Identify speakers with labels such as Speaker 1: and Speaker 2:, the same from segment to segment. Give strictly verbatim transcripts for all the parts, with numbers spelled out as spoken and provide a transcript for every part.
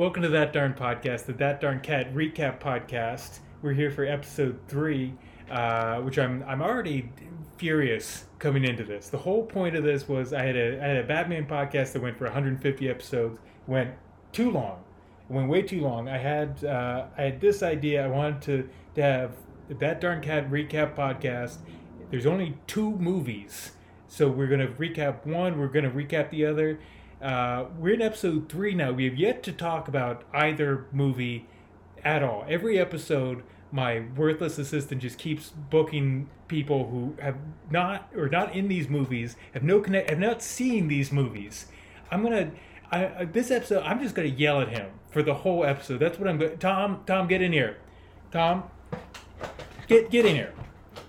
Speaker 1: Welcome to That Darn Podcast, the That Darn Cat recap podcast. We're here for episode three, uh, which I'm I'm already furious coming into this. The whole point of this was I had a I had a Batman podcast that went for one hundred fifty episodes, went too long, it went way too long. I had uh, I had this idea. I wanted to, to have the That Darn Cat recap podcast. There's only two movies, so we're gonna recap one. We're gonna recap the other. Uh, we're in episode three now. We have yet to talk about either movie at all. Every episode, my worthless assistant just keeps booking people who have not or not in these movies, have no connect, have not seen these movies. I'm gonna, I, I, this episode, I'm just gonna yell at him for the whole episode. That's what I'm going. Tom, Tom, get in here. Tom, get get in here.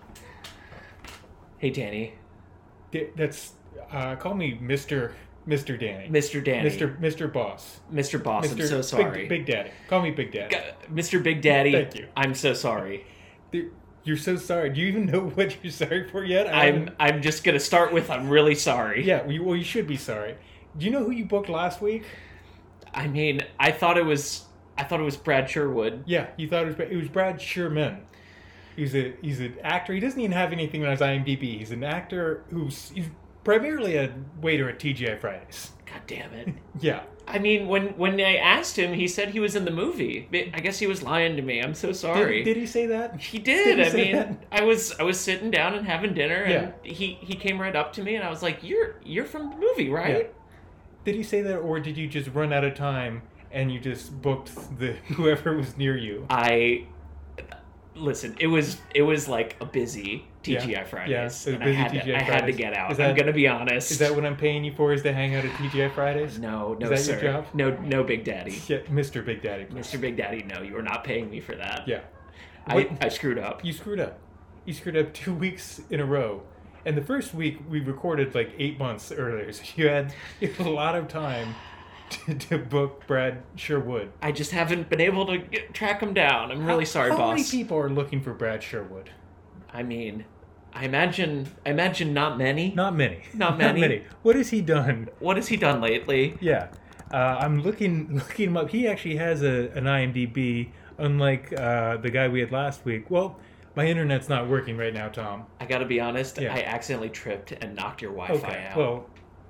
Speaker 2: Hey, Danny.
Speaker 1: That's uh, call me Mister Mister Danny.
Speaker 2: Mister Danny.
Speaker 1: Mister Mister Boss.
Speaker 2: Mister Boss,
Speaker 1: Mister
Speaker 2: I'm so sorry.
Speaker 1: Big, Big Daddy. Call me Big Daddy.
Speaker 2: Mister Big Daddy.
Speaker 1: Thank you.
Speaker 2: I'm so sorry.
Speaker 1: You're so sorry. Do you even know what you're sorry for yet? I
Speaker 2: I'm I'm just going to start with I'm really sorry.
Speaker 1: Yeah, well, you, well, you should be sorry. Do you know who you booked last week?
Speaker 2: I mean, I thought it was I thought it was Brad Sherwood.
Speaker 1: Yeah, you thought it was it was Brad Sherman. He's a he's an actor. He doesn't even have anything on his IMDb. He's an actor who's he's primarily a waiter at T G I Fridays.
Speaker 2: God damn it.
Speaker 1: Yeah.
Speaker 2: I mean, when when I asked him, he said he was in the movie. I guess he was lying to me. I'm so sorry.
Speaker 1: Did, did he say that?
Speaker 2: He did.
Speaker 1: Did he
Speaker 2: I
Speaker 1: say
Speaker 2: mean,
Speaker 1: that?
Speaker 2: I was I was sitting down and having dinner, and
Speaker 1: Yeah.
Speaker 2: he, he came right up to me, and I was like, "You're you're from the movie, right?"
Speaker 1: Yeah. Did he say that, or did you just run out of time and you just booked the whoever was near you?
Speaker 2: I listen. It was it was like a busy T G I
Speaker 1: Yeah.
Speaker 2: Fridays,
Speaker 1: Yeah, it was
Speaker 2: and
Speaker 1: busy
Speaker 2: I had
Speaker 1: T G I
Speaker 2: to, I had to
Speaker 1: Fridays.
Speaker 2: get out.
Speaker 1: Is that-
Speaker 2: I'm gonna be honest.
Speaker 1: Is that what I'm paying you for? Is to hang out at T G I Fridays?
Speaker 2: No, no,
Speaker 1: Is that
Speaker 2: sir.
Speaker 1: your job?
Speaker 2: No, no, Big Daddy,
Speaker 1: Yeah, Mister Big Daddy.
Speaker 2: Mister Big Daddy. No, you are not paying me for that.
Speaker 1: Yeah.
Speaker 2: I,
Speaker 1: What-
Speaker 2: I screwed up.
Speaker 1: You screwed up. You screwed up two weeks in a row. And the first week we recorded like eight months earlier, so you had, you had a lot of time to, to book Brad Sherwood.
Speaker 2: I just haven't been able to get, track him down. I'm really
Speaker 1: How-
Speaker 2: sorry,
Speaker 1: how
Speaker 2: boss.
Speaker 1: many people are looking for Brad Sherwood?
Speaker 2: I mean, I imagine I imagine not many.
Speaker 1: Not many.
Speaker 2: Not many.
Speaker 1: What has he done?
Speaker 2: What has he done lately?
Speaker 1: Yeah, uh, I'm looking looking him up. He actually has a an IMDb, unlike uh, the guy we had last week. Well, my internet's not working right now, Tom.
Speaker 2: I gotta be honest.
Speaker 1: Yeah.
Speaker 2: I accidentally tripped and knocked your Wi-Fi
Speaker 1: Okay,
Speaker 2: out.
Speaker 1: well,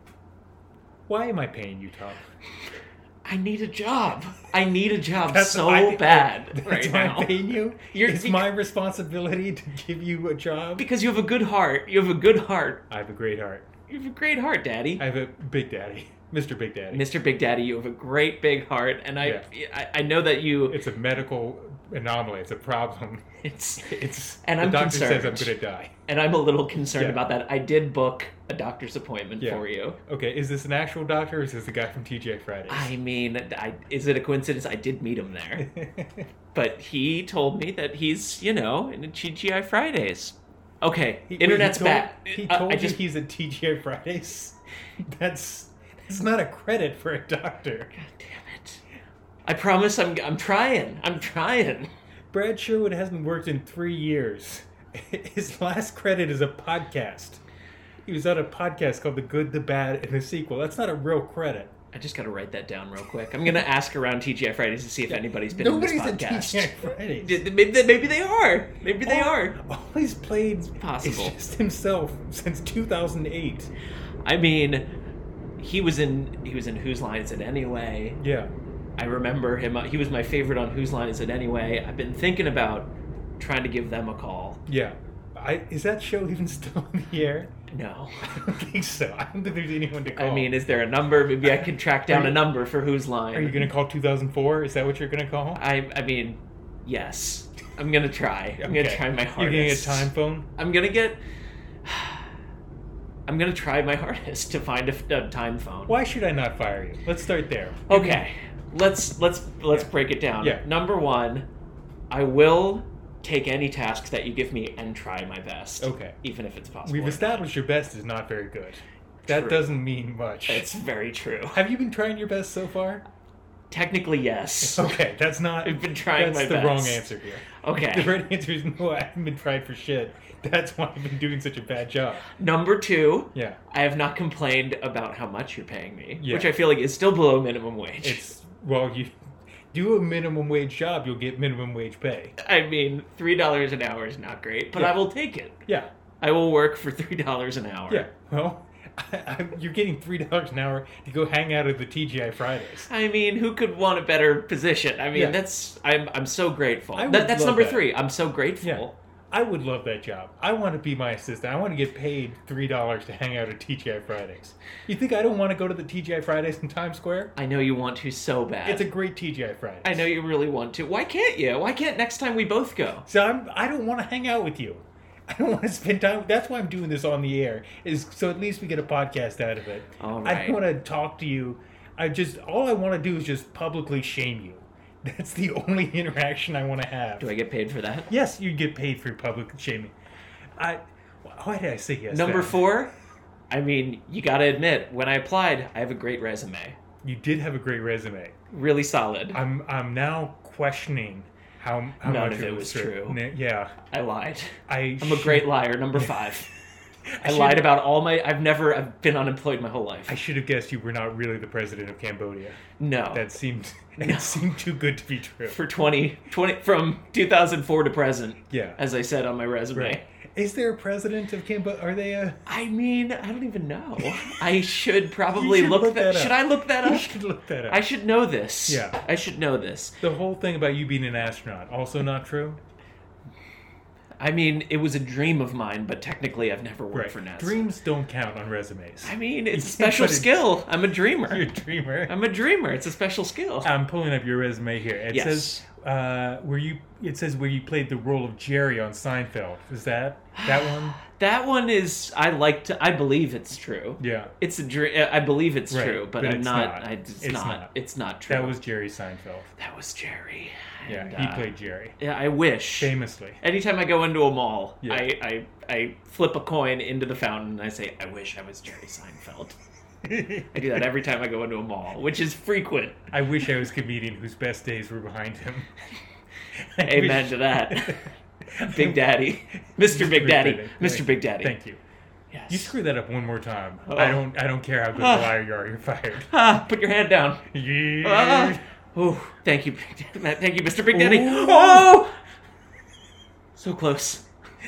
Speaker 1: why am I paying you, Tom?
Speaker 2: I need a job. I need a job
Speaker 1: That's
Speaker 2: so
Speaker 1: I-
Speaker 2: bad
Speaker 1: That's
Speaker 2: right
Speaker 1: why
Speaker 2: now.
Speaker 1: I'm paying you.
Speaker 2: You're-
Speaker 1: it's my responsibility to give you a job.
Speaker 2: Because you have a good heart. You have a good heart.
Speaker 1: I have a great heart.
Speaker 2: You have a great heart, Daddy.
Speaker 1: I have a big daddy, Mister Big Daddy.
Speaker 2: Mister Big Daddy, you have a great big heart, and I, I, I know that you.
Speaker 1: It's a medical anomaly. It's a problem.
Speaker 2: It's
Speaker 1: It's
Speaker 2: And
Speaker 1: the
Speaker 2: I'm
Speaker 1: doctor says I'm
Speaker 2: concerned.
Speaker 1: going to die.
Speaker 2: and I'm a little concerned
Speaker 1: Yeah.
Speaker 2: about that. I did book a doctor's appointment
Speaker 1: Yeah.
Speaker 2: for you.
Speaker 1: Okay, is this an actual doctor or is this the guy from T G I Fridays?
Speaker 2: I mean, I, is it a coincidence? I did meet him there, but he told me that he's, you know, in T G I Fridays. Okay,
Speaker 1: He-
Speaker 2: internet's
Speaker 1: he told,
Speaker 2: back.
Speaker 1: He
Speaker 2: Uh,
Speaker 1: told
Speaker 2: I
Speaker 1: you
Speaker 2: just
Speaker 1: he's at T G I Fridays? That's that's not a credit for a doctor.
Speaker 2: God damn it! I promise, I'm I'm trying. I'm trying.
Speaker 1: Brad Sherwood hasn't worked in three years. His last credit is a podcast. He was on a podcast called The Good, the Bad, and the Sequel. That's not a real credit.
Speaker 2: I just got to write that down real quick. I'm gonna ask around T G I Fridays to see if anybody's been
Speaker 1: Nobody's
Speaker 2: in
Speaker 1: at
Speaker 2: this
Speaker 1: T
Speaker 2: podcast.
Speaker 1: G I Fridays.
Speaker 2: Did- Maybe, maybe they are. Maybe they
Speaker 1: all,
Speaker 2: are.
Speaker 1: All he's played
Speaker 2: possible.
Speaker 1: is just himself since two thousand eight.
Speaker 2: I mean, he was in he was in Whose Line Is It Anyway?
Speaker 1: Yeah.
Speaker 2: I remember him. He was my favorite on Whose Line Is It Anyway? I've been thinking about trying to give them a call.
Speaker 1: Yeah. I, is that show even still in the air?
Speaker 2: No.
Speaker 1: I don't think so. I don't think there's anyone to call.
Speaker 2: I mean, is there a number? Maybe I could track down
Speaker 1: Are you-
Speaker 2: a number for Whose Line.
Speaker 1: Are you going to call two thousand four? Is that what you're going to call?
Speaker 2: I I mean, yes. I'm gonna try. I'm gonna
Speaker 1: Okay.
Speaker 2: try my
Speaker 1: You're
Speaker 2: hardest.
Speaker 1: going to get a time phone?
Speaker 2: I'm gonna get. I'm gonna try my hardest to find a, a time phone.
Speaker 1: Why should I not fire you? Let's start there.
Speaker 2: Okay, let's let's let's
Speaker 1: Yeah.
Speaker 2: break it down.
Speaker 1: Yeah.
Speaker 2: Number one, I will take any task that you give me and try my best.
Speaker 1: Okay.
Speaker 2: Even if it's possible.
Speaker 1: We've
Speaker 2: or not.
Speaker 1: established your best is not very good. That
Speaker 2: True.
Speaker 1: doesn't mean much.
Speaker 2: It's very true.
Speaker 1: Have you been trying your best so far?
Speaker 2: Technically, yes.
Speaker 1: Okay, that's not.
Speaker 2: I've been trying
Speaker 1: That's
Speaker 2: my
Speaker 1: the
Speaker 2: best.
Speaker 1: wrong answer here.
Speaker 2: Okay.
Speaker 1: The right answer is no. I haven't been trying for shit. That's why I've been doing such a bad job.
Speaker 2: Number two,
Speaker 1: Yeah,
Speaker 2: I have not complained about how much you're paying me,
Speaker 1: Yeah.
Speaker 2: which I feel like is still below minimum wage.
Speaker 1: it's well, you do a minimum wage job, you'll get minimum wage pay.
Speaker 2: I mean, three dollars an hour is not great, but
Speaker 1: Yeah.
Speaker 2: I will take it.
Speaker 1: Yeah.
Speaker 2: I will work for three dollars an hour.
Speaker 1: Yeah. Well, I, I, you're getting three dollars an hour to go hang out at the T G I Fridays.
Speaker 2: I mean, who could want a better position? I mean,
Speaker 1: Yeah.
Speaker 2: that's I'm I'm so grateful.
Speaker 1: I would
Speaker 2: That, that's
Speaker 1: love
Speaker 2: number
Speaker 1: that.
Speaker 2: three. I'm so grateful.
Speaker 1: Yeah. I would love that job. I want to be my assistant. I want to get paid three dollars to hang out at T G I Fridays. You think I don't want to go to the T G I Fridays in Times Square?
Speaker 2: I know you want to so bad.
Speaker 1: It's a great T G I Fridays.
Speaker 2: I know you really want to. Why can't you? Why can't next time we both go?
Speaker 1: So I'm, I don't want to hang out with you. I don't want to spend time. That's why I'm doing this on the air. Is so at least we get a podcast out of it.
Speaker 2: All
Speaker 1: I
Speaker 2: right.
Speaker 1: don't want to talk to you. I just all I want to do is just publicly shame you. That's the only interaction I want to have.
Speaker 2: Do I get paid for that?
Speaker 1: Yes, you get paid for public shaming. I. Why did I say yes?
Speaker 2: Number
Speaker 1: then?
Speaker 2: four, I mean, you gotta admit, when I applied, I have a great resume.
Speaker 1: You did have a great resume.
Speaker 2: Really solid.
Speaker 1: I'm. I'm now questioning how how
Speaker 2: None
Speaker 1: much
Speaker 2: of it was true.
Speaker 1: N- Yeah.
Speaker 2: I lied.
Speaker 1: I.
Speaker 2: I'm a
Speaker 1: should-
Speaker 2: great liar. Number five. I
Speaker 1: should-
Speaker 2: lied about all my. I've never. I've been unemployed my whole life.
Speaker 1: I should have guessed you were not really the president of Cambodia.
Speaker 2: No.
Speaker 1: That seemed
Speaker 2: No.
Speaker 1: it seemed too good to be true.
Speaker 2: For twenty, twenty from two thousand four to present.
Speaker 1: Yeah.
Speaker 2: As I said on my resume.
Speaker 1: Right. Is there a president of Cambodia? Are they a?
Speaker 2: I mean, I don't even know. I should probably
Speaker 1: should
Speaker 2: look,
Speaker 1: look
Speaker 2: that.
Speaker 1: that up.
Speaker 2: Should I look that
Speaker 1: You
Speaker 2: up?
Speaker 1: should look that up.
Speaker 2: I should know this.
Speaker 1: Yeah.
Speaker 2: I should know this.
Speaker 1: The whole thing about you being an astronaut also not true.
Speaker 2: I mean, it was a dream of mine, but technically I've never worked
Speaker 1: Right.
Speaker 2: for NASA.
Speaker 1: Dreams don't count on resumes.
Speaker 2: I mean, it's a
Speaker 1: can't
Speaker 2: special
Speaker 1: put it-
Speaker 2: skill. I'm a dreamer.
Speaker 1: You're a dreamer.
Speaker 2: I'm a dreamer. It's a special skill.
Speaker 1: I'm pulling up your resume here. It
Speaker 2: Yes.
Speaker 1: says uh, where you. It says where you played the role of Jerry on Seinfeld. Is that that one?
Speaker 2: That one is. I like to. I believe it's true.
Speaker 1: Yeah.
Speaker 2: It's a dream. I believe it's
Speaker 1: Right,
Speaker 2: true, but,
Speaker 1: but
Speaker 2: I'm
Speaker 1: it's
Speaker 2: not.
Speaker 1: not.
Speaker 2: I, it's,
Speaker 1: It's
Speaker 2: not,
Speaker 1: not.
Speaker 2: It's not true.
Speaker 1: That was Jerry Seinfeld.
Speaker 2: That was Jerry.
Speaker 1: Yeah,
Speaker 2: And,
Speaker 1: he
Speaker 2: uh,
Speaker 1: played Jerry
Speaker 2: Yeah, I wish.
Speaker 1: famously.
Speaker 2: Anytime I go into a mall,
Speaker 1: Yeah.
Speaker 2: I, I I flip a coin into the fountain and I say, I wish I was Jerry Seinfeld. I do that every time I go into a mall, which is frequent.
Speaker 1: I wish I was a comedian whose best days were behind him. I
Speaker 2: Amen
Speaker 1: wish-
Speaker 2: to that. Big Daddy. Mister Big Daddy. Mister
Speaker 1: Thank-
Speaker 2: Big Daddy.
Speaker 1: Thank you.
Speaker 2: Yes.
Speaker 1: You screw that up one more time.
Speaker 2: Oh.
Speaker 1: I don't. I don't care how good a
Speaker 2: Ah.
Speaker 1: liar you are. You're fired.
Speaker 2: Ah, put your hand down.
Speaker 1: Yeah.
Speaker 2: Ah. Oh, thank you, Big Daddy. Matt, Thank you, Mister Big Daddy.
Speaker 1: Ooh.
Speaker 2: Oh! So close.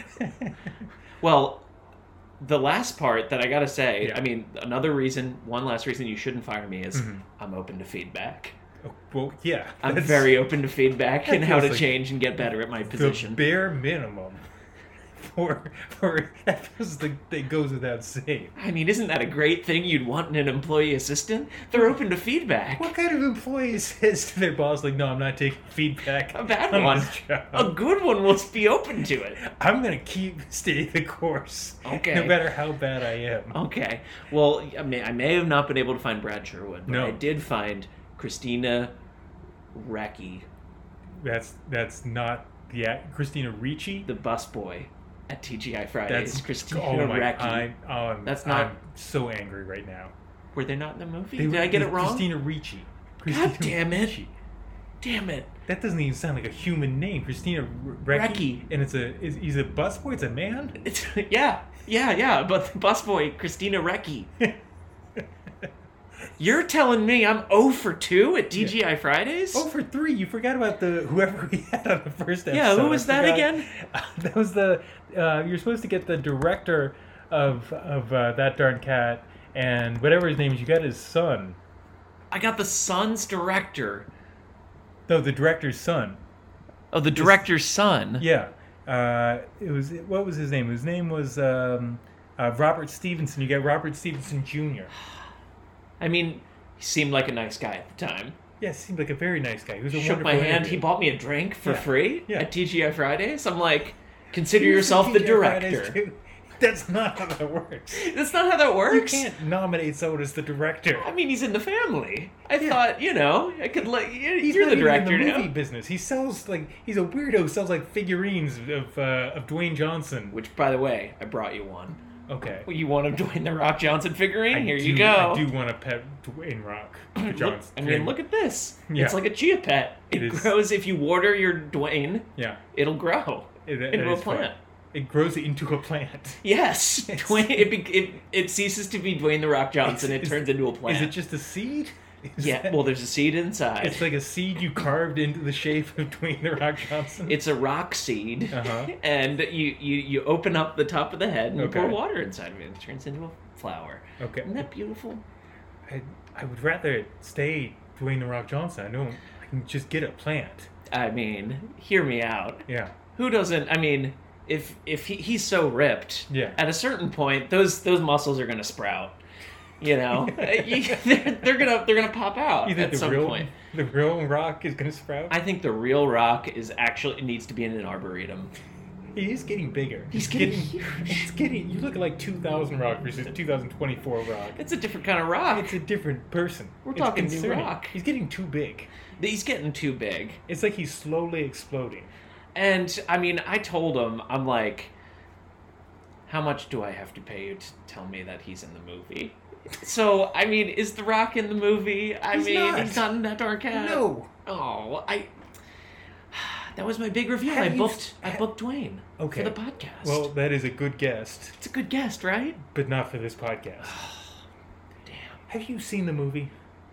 Speaker 2: Well, the last part that I gotta say,
Speaker 1: Yeah.
Speaker 2: I mean, another reason, one last reason you shouldn't fire me is
Speaker 1: Mhm.
Speaker 2: I'm open to feedback.
Speaker 1: Oh, well, yeah.
Speaker 2: I'm
Speaker 1: that's
Speaker 2: very open to feedback
Speaker 1: that
Speaker 2: and how to
Speaker 1: feels like
Speaker 2: change and get better at my
Speaker 1: the
Speaker 2: position.
Speaker 1: bare minimum. For for that feels like that goes without saying.
Speaker 2: I mean, isn't that a great thing you'd want in an employee assistant? They're open to feedback.
Speaker 1: What kind of employee says to their boss like, "No, I'm not taking feedback"?
Speaker 2: A bad
Speaker 1: on
Speaker 2: one.
Speaker 1: this job.
Speaker 2: A good one will be open to it.
Speaker 1: I'm gonna keep stay the course.
Speaker 2: Okay.
Speaker 1: No matter how bad I am.
Speaker 2: Okay. Well, I may, I may have not been able to find Brad Sherwood, but
Speaker 1: No.
Speaker 2: I did find Christina Recchi,
Speaker 1: That's that's not the act- Christina Ricci.
Speaker 2: the busboy at T G I Fridays.
Speaker 1: That's
Speaker 2: Christina
Speaker 1: oh my,
Speaker 2: Recchi.
Speaker 1: I, um,
Speaker 2: That's not-
Speaker 1: I'm so angry right now.
Speaker 2: Were they not in the movie?
Speaker 1: They-
Speaker 2: Did I get it wrong?
Speaker 1: Christina Ricci.
Speaker 2: God damn it.
Speaker 1: Ricci.
Speaker 2: Damn it.
Speaker 1: That doesn't even sound like a human name, Christina R- Recchi.
Speaker 2: Recchi.
Speaker 1: And it's a is he's a busboy. It's a man.
Speaker 2: It's, yeah, yeah, yeah, but the busboy, Christina Recchi. You're telling me I'm zero for two at T G I Fridays?
Speaker 1: Oh, for three. You forgot about the whoever we had on the first episode.
Speaker 2: Yeah, who was
Speaker 1: I
Speaker 2: that
Speaker 1: forgot.
Speaker 2: again?
Speaker 1: That was the. Uh, you're supposed to get the director of of uh, That Darn Cat and whatever his name is. You got his son.
Speaker 2: I got the son's director.
Speaker 1: No, the director's son.
Speaker 2: Oh, the director's son.
Speaker 1: Yeah. Uh, it was what was his name? His name was um, uh, Robert Stevenson. You got Robert Stevenson Junior
Speaker 2: I mean, he seemed like a nice guy at the time.
Speaker 1: Yeah, seemed like a very nice guy. He was a
Speaker 2: Shook my
Speaker 1: wonderful
Speaker 2: hand. He
Speaker 1: interview.
Speaker 2: bought me a drink for
Speaker 1: Yeah.
Speaker 2: free
Speaker 1: Yeah.
Speaker 2: at T G I Fridays. I'm like, consider
Speaker 1: He was
Speaker 2: yourself
Speaker 1: in
Speaker 2: the
Speaker 1: T G I Fridays,
Speaker 2: director.
Speaker 1: too. That's not how that works.
Speaker 2: That's not how that
Speaker 1: You
Speaker 2: works.
Speaker 1: can't nominate someone as the director.
Speaker 2: I mean, he's in the family. I
Speaker 1: Yeah.
Speaker 2: thought, you know, I could like, you-
Speaker 1: He's
Speaker 2: you're
Speaker 1: not
Speaker 2: the
Speaker 1: even
Speaker 2: director
Speaker 1: in the movie
Speaker 2: now.
Speaker 1: business. He sells like he's a weirdo. Who sells like figurines of uh, of Dwayne Johnson.
Speaker 2: Which, by the way, I brought you one.
Speaker 1: Okay.
Speaker 2: Well, you want a Dwayne the Rock Johnson figurine?
Speaker 1: I
Speaker 2: Here
Speaker 1: do,
Speaker 2: you go.
Speaker 1: I do want to pet Dwayne Rock
Speaker 2: Look-
Speaker 1: Johnson.
Speaker 2: I mean, look at this.
Speaker 1: Yeah.
Speaker 2: It's like a chia pet. It,
Speaker 1: It is.
Speaker 2: grows if you water your Dwayne.
Speaker 1: Yeah.
Speaker 2: It'll grow
Speaker 1: It- that
Speaker 2: into a
Speaker 1: is fun.
Speaker 2: plant.
Speaker 1: It grows into a plant.
Speaker 2: Yes,
Speaker 1: Yes.
Speaker 2: Dwayne. It, be, it it ceases to be Dwayne the Rock Johnson. It
Speaker 1: Is-
Speaker 2: turns into a plant.
Speaker 1: Is it just a seed? Is
Speaker 2: Yeah,
Speaker 1: that-
Speaker 2: well, there's a seed inside.
Speaker 1: it's like a seed you carved into the shape of Dwayne the Rock Johnson.
Speaker 2: It's a rock seed,
Speaker 1: Uh-huh.
Speaker 2: and you, you, you open up the top of the head and you
Speaker 1: Okay.
Speaker 2: pour water inside of it, and it turns into a flower.
Speaker 1: Okay.
Speaker 2: Isn't that beautiful?
Speaker 1: I, I would rather stay Dwayne the Rock Johnson. I don't. I can just get a plant.
Speaker 2: I mean, hear me out.
Speaker 1: Yeah.
Speaker 2: Who doesn't? I mean, if if he, he's so ripped,
Speaker 1: Yeah.
Speaker 2: at a certain point, those those muscles are gonna sprout. You know, You- they're, they're gonna they're gonna pop out
Speaker 1: You think
Speaker 2: at
Speaker 1: the
Speaker 2: some
Speaker 1: real
Speaker 2: point.
Speaker 1: the real Rock is gonna sprout?
Speaker 2: I think the real Rock is actually needs to be in an arboretum.
Speaker 1: He is getting bigger.
Speaker 2: He's getting huge.
Speaker 1: It's getting. You look like two thousand Rock versus two thousand twenty-four Rock.
Speaker 2: It's a different kind of rock.
Speaker 1: It's a different person.
Speaker 2: We're
Speaker 1: It's
Speaker 2: talking new
Speaker 1: concerning.
Speaker 2: Rock.
Speaker 1: He's getting too big.
Speaker 2: He's getting too big.
Speaker 1: It's like he's slowly exploding.
Speaker 2: And I mean, I told him, I'm like, how much do I have to pay you to tell me that he's in the movie? So, I mean, is The Rock in the movie? I
Speaker 1: He's
Speaker 2: mean,
Speaker 1: not.
Speaker 2: he's not in that dark cat.
Speaker 1: No.
Speaker 2: Oh, I. That was my big reveal.
Speaker 1: Have
Speaker 2: I
Speaker 1: you
Speaker 2: booked.
Speaker 1: s-
Speaker 2: I booked Dwayne
Speaker 1: Okay.
Speaker 2: for the podcast.
Speaker 1: Well, that is a good guest,
Speaker 2: it's a good guest, right?
Speaker 1: but not for this podcast.
Speaker 2: Damn.
Speaker 1: Have you seen the movie?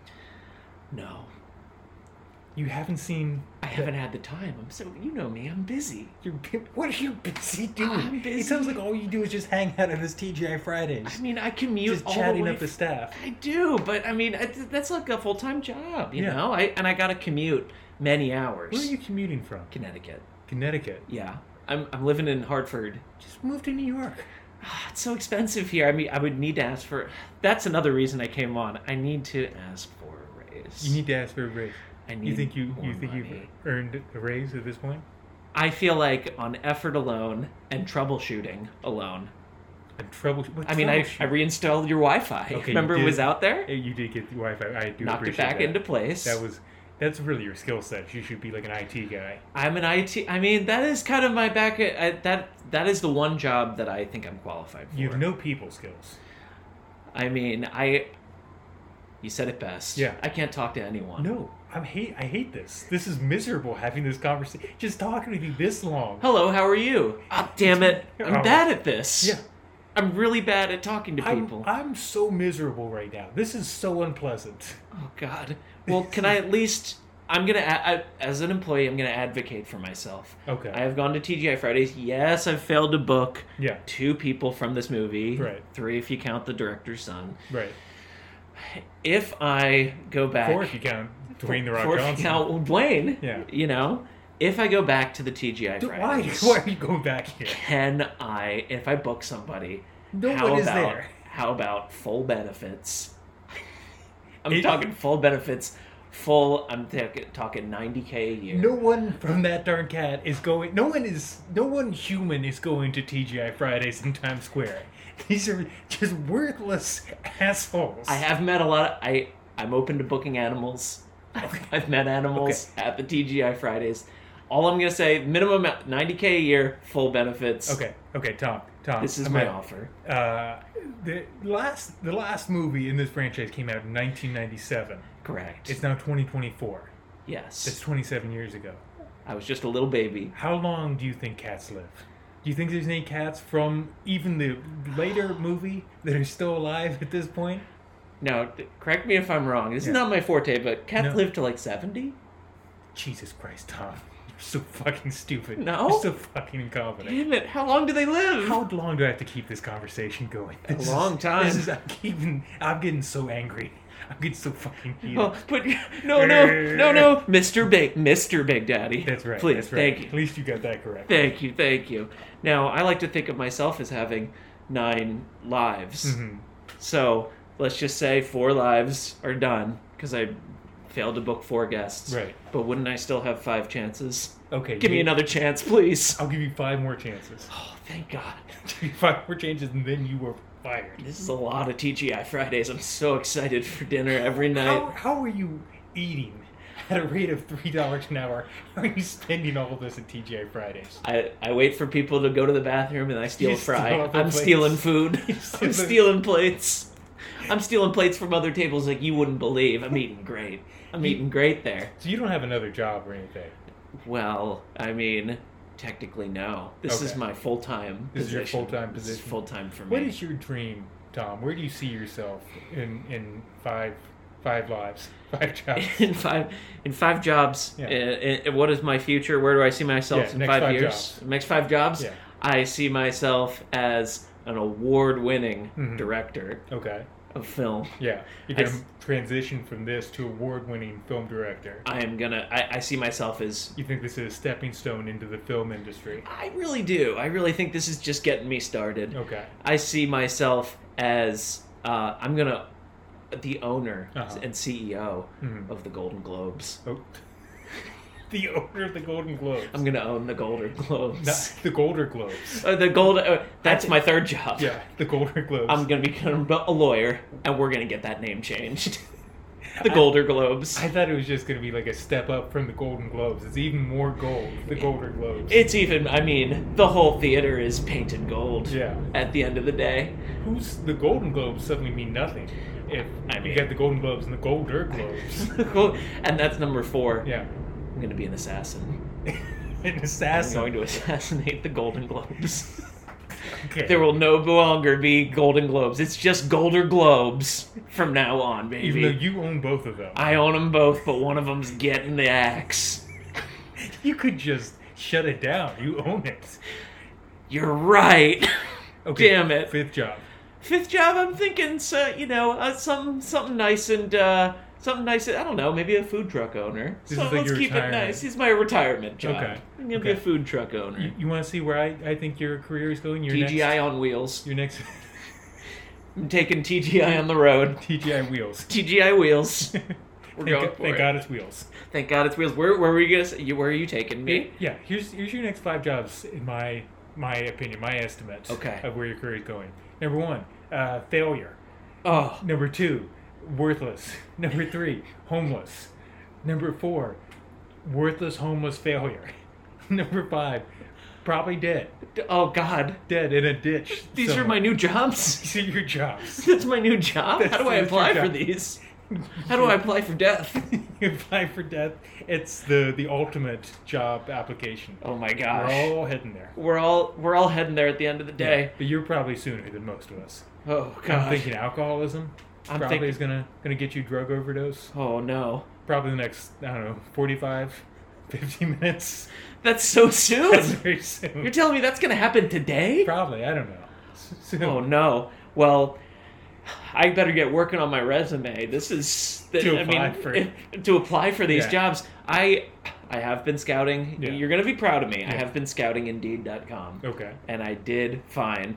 Speaker 2: No,
Speaker 1: You haven't seen.
Speaker 2: I haven't had the time. I'm so. You know me. I'm busy.
Speaker 1: You're, what are you busy doing?
Speaker 2: I'm busy.
Speaker 1: It sounds like all you do is just hang out on this T G I Fridays.
Speaker 2: I mean, I commute
Speaker 1: just
Speaker 2: all
Speaker 1: chatting
Speaker 2: the way
Speaker 1: up the staff.
Speaker 2: I do, but I mean, it- that's like a full time job, you
Speaker 1: Yeah.
Speaker 2: know. I and I got to commute many hours.
Speaker 1: Where are you commuting from?
Speaker 2: Connecticut.
Speaker 1: Connecticut.
Speaker 2: Yeah, I'm I'm living in Hartford.
Speaker 1: Just move to New York.
Speaker 2: Ah, it's so expensive here. I mean, I would need to ask for. That's another reason I came on. I need to ask for a raise.
Speaker 1: You need to ask for a raise.
Speaker 2: I need
Speaker 1: You think you
Speaker 2: more
Speaker 1: you think you've
Speaker 2: money.
Speaker 1: earned a raise at this point?
Speaker 2: I feel like on effort alone and troubleshooting alone.
Speaker 1: And trouble. what
Speaker 2: I mean, I, I
Speaker 1: troubleshoot?
Speaker 2: reinstalled your Wi-Fi.
Speaker 1: Okay, you
Speaker 2: Remember it
Speaker 1: did.
Speaker 2: was out there?
Speaker 1: Eh, You did get the Wi-Fi. I do
Speaker 2: Knocked it
Speaker 1: appreciate
Speaker 2: back
Speaker 1: that.
Speaker 2: into place.
Speaker 1: That was that's really your skill set. You should be like an I T guy.
Speaker 2: I'm an I T. I mean, that is kind of my back. I, that that is the one job that I think I'm qualified for.
Speaker 1: You have no people skills.
Speaker 2: I mean, I. You said it best.
Speaker 1: Yeah.
Speaker 2: I can't talk to anyone.
Speaker 1: No, I'm hate. I hate this. This is miserable having this conversation. Just talking with you this long.
Speaker 2: Hello, how are you? Oh, damn it! I'm
Speaker 1: Oh.
Speaker 2: bad at this.
Speaker 1: Yeah.
Speaker 2: I'm really bad at talking to
Speaker 1: I'm,
Speaker 2: people.
Speaker 1: I'm so miserable right now. This is so unpleasant.
Speaker 2: Oh God. Well, can I at least? I'm gonna, a- I, as an employee, I'm gonna advocate for myself.
Speaker 1: Okay.
Speaker 2: I have gone to T G I Fridays. Yes, I've failed to book
Speaker 1: Yeah.
Speaker 2: two people from this movie.
Speaker 1: Right.
Speaker 2: Three if you count the director's son.
Speaker 1: Right.
Speaker 2: If I go back,
Speaker 1: Four if you count Dwayne the Rock
Speaker 2: four if you
Speaker 1: Johnson.
Speaker 2: count Dwayne.
Speaker 1: Yeah.
Speaker 2: You know, if I go back to the T G I
Speaker 1: Dude, Why?
Speaker 2: Fridays,
Speaker 1: Why are you going back here?
Speaker 2: can I? If I book somebody,
Speaker 1: No
Speaker 2: how
Speaker 1: one is
Speaker 2: about,
Speaker 1: there.
Speaker 2: How about full benefits? I'm
Speaker 1: It-
Speaker 2: talking full benefits. Full. I'm talking talking ninety k a year.
Speaker 1: No one from that darn cat is going. No one is. No one human is going to T G I Fridays in Times Square. These are just worthless assholes.
Speaker 2: I have met a lot of. I I'm open to booking animals. I've, I've met animals at the T G I Fridays. All I'm gonna say, minimum ninety k a year, full benefits.
Speaker 1: Okay. Okay, Tom. Tom.
Speaker 2: This is
Speaker 1: I'm
Speaker 2: my
Speaker 1: gonna-
Speaker 2: offer.
Speaker 1: Uh, the last the last movie in this franchise came out in nineteen ninety-seven.
Speaker 2: Correct.
Speaker 1: It's now twenty twenty-four.
Speaker 2: yes.
Speaker 1: That's twenty-seven years ago.
Speaker 2: I was just a little baby.
Speaker 1: How long do you think cats live? Do you think there's any cats from even the later movie that are still alive at this point?
Speaker 2: Now, th- correct me if I'm wrong. This
Speaker 1: Yeah.
Speaker 2: is not my forte, but cats
Speaker 1: No.
Speaker 2: live to like seventy.
Speaker 1: Jesus Christ, Tom. You're so fucking stupid.
Speaker 2: No?
Speaker 1: You're so fucking incompetent.
Speaker 2: Damn it! How long do they live?
Speaker 1: How long do I have to keep this conversation going?
Speaker 2: A
Speaker 1: This
Speaker 2: long
Speaker 1: is,
Speaker 2: time.
Speaker 1: This is, I'm, keeping, I'm getting so angry. I'm getting so fucking heated.
Speaker 2: Oh, but no, no, no, no, Mister Big, Mister Big Daddy.
Speaker 1: That's right.
Speaker 2: Please,
Speaker 1: that's right.
Speaker 2: thank you.
Speaker 1: At least you got that correct.
Speaker 2: Thank you, thank you. Now, I like to think of myself as having nine lives.
Speaker 1: Mhm.
Speaker 2: So, let's just say four lives are done, because I failed to book four guests.
Speaker 1: Right.
Speaker 2: But wouldn't I still have five chances?
Speaker 1: Okay.
Speaker 2: Give me
Speaker 1: you-
Speaker 2: another chance, please.
Speaker 1: I'll give you five more chances.
Speaker 2: Oh, thank God.
Speaker 1: Give you five more chances, and then you were fired.
Speaker 2: This is a lot of T G I Fridays. I'm so excited for dinner every night.
Speaker 1: How, how are you eating at a rate of three dollars an hour? How are you spending all of this at T G I Fridays?
Speaker 2: I, I wait for people to go to the bathroom and I steal
Speaker 1: You
Speaker 2: a fry.
Speaker 1: steal other
Speaker 2: I'm
Speaker 1: plates.
Speaker 2: stealing food.
Speaker 1: You steal
Speaker 2: I'm
Speaker 1: the-
Speaker 2: stealing plates. I'm stealing plates from other tables like you wouldn't believe. I'm eating great. I'm
Speaker 1: You-
Speaker 2: eating great there.
Speaker 1: So you don't have another job or anything?
Speaker 2: Well, I mean, technically no. This is
Speaker 1: Okay.
Speaker 2: my full time.
Speaker 1: This is your full-time
Speaker 2: This is
Speaker 1: position.
Speaker 2: full time for me.
Speaker 1: What is your dream, Tom? Where do you see yourself in in five Five lives. Five jobs.
Speaker 2: in five in five jobs.
Speaker 1: Yeah.
Speaker 2: Uh, uh, what is my future? Where do I see myself
Speaker 1: Yeah,
Speaker 2: in
Speaker 1: next
Speaker 2: five,
Speaker 1: five
Speaker 2: years?
Speaker 1: jobs.
Speaker 2: Next five jobs.
Speaker 1: Yeah.
Speaker 2: I see myself as an award-winning
Speaker 1: Mhm.
Speaker 2: director
Speaker 1: Okay.
Speaker 2: of film.
Speaker 1: Yeah. You're
Speaker 2: I
Speaker 1: going to
Speaker 2: s-
Speaker 1: transition from this to award-winning film director.
Speaker 2: I am gonna. I, I see myself as.
Speaker 1: You think this is a stepping stone into the film industry?
Speaker 2: I really do. I really think this is just getting me started.
Speaker 1: Okay.
Speaker 2: I see myself as. Uh, I'm gonna. The owner
Speaker 1: Uh-huh.
Speaker 2: and C E O
Speaker 1: Mhm.
Speaker 2: of the Golden Globes.
Speaker 1: Oh. The owner of the Golden Globes.
Speaker 2: I'm gonna own the Golden Globes.
Speaker 1: Not the Golden Globes.
Speaker 2: Uh, the gold. Uh, that's my third job.
Speaker 1: Yeah, the Golden Globes.
Speaker 2: I'm gonna become a lawyer, and we're gonna get that name changed. the Golden Globes.
Speaker 1: I thought it was just going to be like a step up from the Golden Globes. It's even more gold, the Golden Globes.
Speaker 2: It's even. I mean, the whole theater is painted gold.
Speaker 1: Yeah.
Speaker 2: At the end of the day,
Speaker 1: Who's the Golden Globes suddenly mean nothing if
Speaker 2: I
Speaker 1: you
Speaker 2: mean-
Speaker 1: got the Golden Globes and the Golden Globes.
Speaker 2: and that's number four.
Speaker 1: Yeah.
Speaker 2: I'm gonna be an assassin.
Speaker 1: An
Speaker 2: I'm
Speaker 1: assassin.
Speaker 2: going to assassinate the Golden Globes.
Speaker 1: Okay.
Speaker 2: There will no longer be Golden Globes. It's just Golden Globes from now on, baby.
Speaker 1: Even though you own both of them.
Speaker 2: I own them both, but one of them's getting the axe.
Speaker 1: You could just shut it down. You own it.
Speaker 2: You're right.
Speaker 1: Okay.
Speaker 2: Damn it.
Speaker 1: Fifth job.
Speaker 2: Fifth job, I'm thinking, so, you know, uh, something something nice and uh, something nice. I don't know, maybe a food truck owner.
Speaker 1: This
Speaker 2: so
Speaker 1: is like
Speaker 2: let's
Speaker 1: your
Speaker 2: keep
Speaker 1: retirement.
Speaker 2: it nice. It's my retirement job.
Speaker 1: Okay.
Speaker 2: I'm gonna be a
Speaker 1: Okay.
Speaker 2: food truck owner.
Speaker 1: You, you want to see where I, I think your career is going? Your
Speaker 2: T G I
Speaker 1: next,
Speaker 2: on wheels.
Speaker 1: Your next
Speaker 2: I'm taking T G I on the road.
Speaker 1: T G I wheels.
Speaker 2: T G I wheels. We're
Speaker 1: thank
Speaker 2: going
Speaker 1: God,
Speaker 2: for
Speaker 1: thank
Speaker 2: it.
Speaker 1: God it's wheels.
Speaker 2: Thank God it's wheels. Where, where were you gonna? Say, you, where are you taking me?
Speaker 1: Yeah, here's here's your next five jobs in my my opinion, my estimate
Speaker 2: Okay.
Speaker 1: of where your career is going. Number one, uh, failure.
Speaker 2: Oh,
Speaker 1: Number two, worthless. Number three, homeless. Number four, worthless, homeless, failure. Number five, probably dead.
Speaker 2: oh God!
Speaker 1: Dead in a ditch.
Speaker 2: These are
Speaker 1: somewhere.
Speaker 2: my new jobs.
Speaker 1: These are your jobs.
Speaker 2: That's my new job.
Speaker 1: That's-
Speaker 2: How do I
Speaker 1: that's your
Speaker 2: apply for
Speaker 1: job.
Speaker 2: these? How do I apply for death?
Speaker 1: You apply for death. It's the, the ultimate job application.
Speaker 2: Oh my gosh!
Speaker 1: We're all heading there.
Speaker 2: We're all we're all heading there at the end of the day.
Speaker 1: Yeah, but you're probably sooner than most of us.
Speaker 2: Oh
Speaker 1: I'm
Speaker 2: God!
Speaker 1: thinking alcoholism
Speaker 2: I'm
Speaker 1: probably
Speaker 2: thinking-
Speaker 1: is gonna gonna get you drug overdose.
Speaker 2: Oh no!
Speaker 1: Probably the next, I don't know, forty-five, fifty minutes.
Speaker 2: That's so soon.
Speaker 1: That's very soon.
Speaker 2: You're telling me that's gonna happen today?
Speaker 1: Probably, I don't know. S- Soon.
Speaker 2: Oh no! Well, I better get working on my resume. This is
Speaker 1: To
Speaker 2: I
Speaker 1: apply
Speaker 2: mean,
Speaker 1: for-
Speaker 2: if- to apply for these
Speaker 1: Yeah.
Speaker 2: jobs. I I have been scouting.
Speaker 1: Yeah.
Speaker 2: You're gonna be proud of me. I
Speaker 1: Yeah.
Speaker 2: have been scouting Indeed dot com,
Speaker 1: Okay.
Speaker 2: and I did find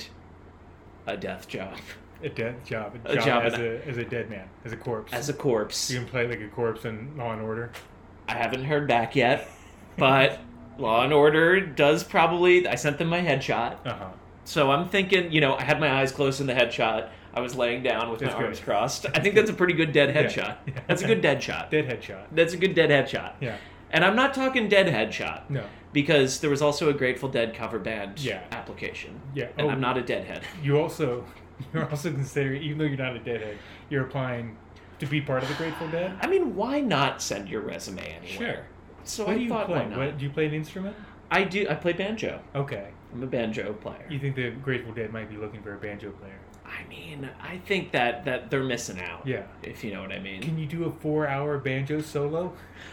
Speaker 2: a death job
Speaker 1: A dead job. A
Speaker 2: A
Speaker 1: job,
Speaker 2: job
Speaker 1: as,
Speaker 2: in
Speaker 1: a, as a dead man, as a corpse.
Speaker 2: as a corpse.
Speaker 1: You can play like a corpse in Law and Order.
Speaker 2: I haven't heard back yet, but Law and Order does probably. I sent them my headshot,
Speaker 1: Uh huh.
Speaker 2: so I'm thinking. You know, I had my eyes closed in the headshot. I was laying down with
Speaker 1: That's
Speaker 2: my
Speaker 1: good.
Speaker 2: arms crossed. I think that's a pretty good dead
Speaker 1: Yeah.
Speaker 2: headshot.
Speaker 1: Yeah.
Speaker 2: That's a good dead shot.
Speaker 1: Dead headshot.
Speaker 2: That's a good dead headshot.
Speaker 1: Yeah.
Speaker 2: And I'm not talking dead headshot.
Speaker 1: No.
Speaker 2: Because there was also a Grateful Dead cover band
Speaker 1: Yeah.
Speaker 2: application.
Speaker 1: Yeah.
Speaker 2: And
Speaker 1: Oh.
Speaker 2: I'm not a deadhead.
Speaker 1: You also, you're also considering, even though you're not a deadhead, you're applying to be part of the Grateful Dead.
Speaker 2: I mean, why not send your resume anywhere? So
Speaker 1: What
Speaker 2: I
Speaker 1: do you
Speaker 2: thought,
Speaker 1: play?
Speaker 2: why not?
Speaker 1: What, do you play an instrument?
Speaker 2: I do. I play banjo.
Speaker 1: Okay.
Speaker 2: I'm a banjo player.
Speaker 1: You think the Grateful Dead might be looking for a banjo player?
Speaker 2: I mean, I think that, that they're missing out.
Speaker 1: Yeah.
Speaker 2: If you know what I mean.
Speaker 1: Can you do a four-hour banjo solo?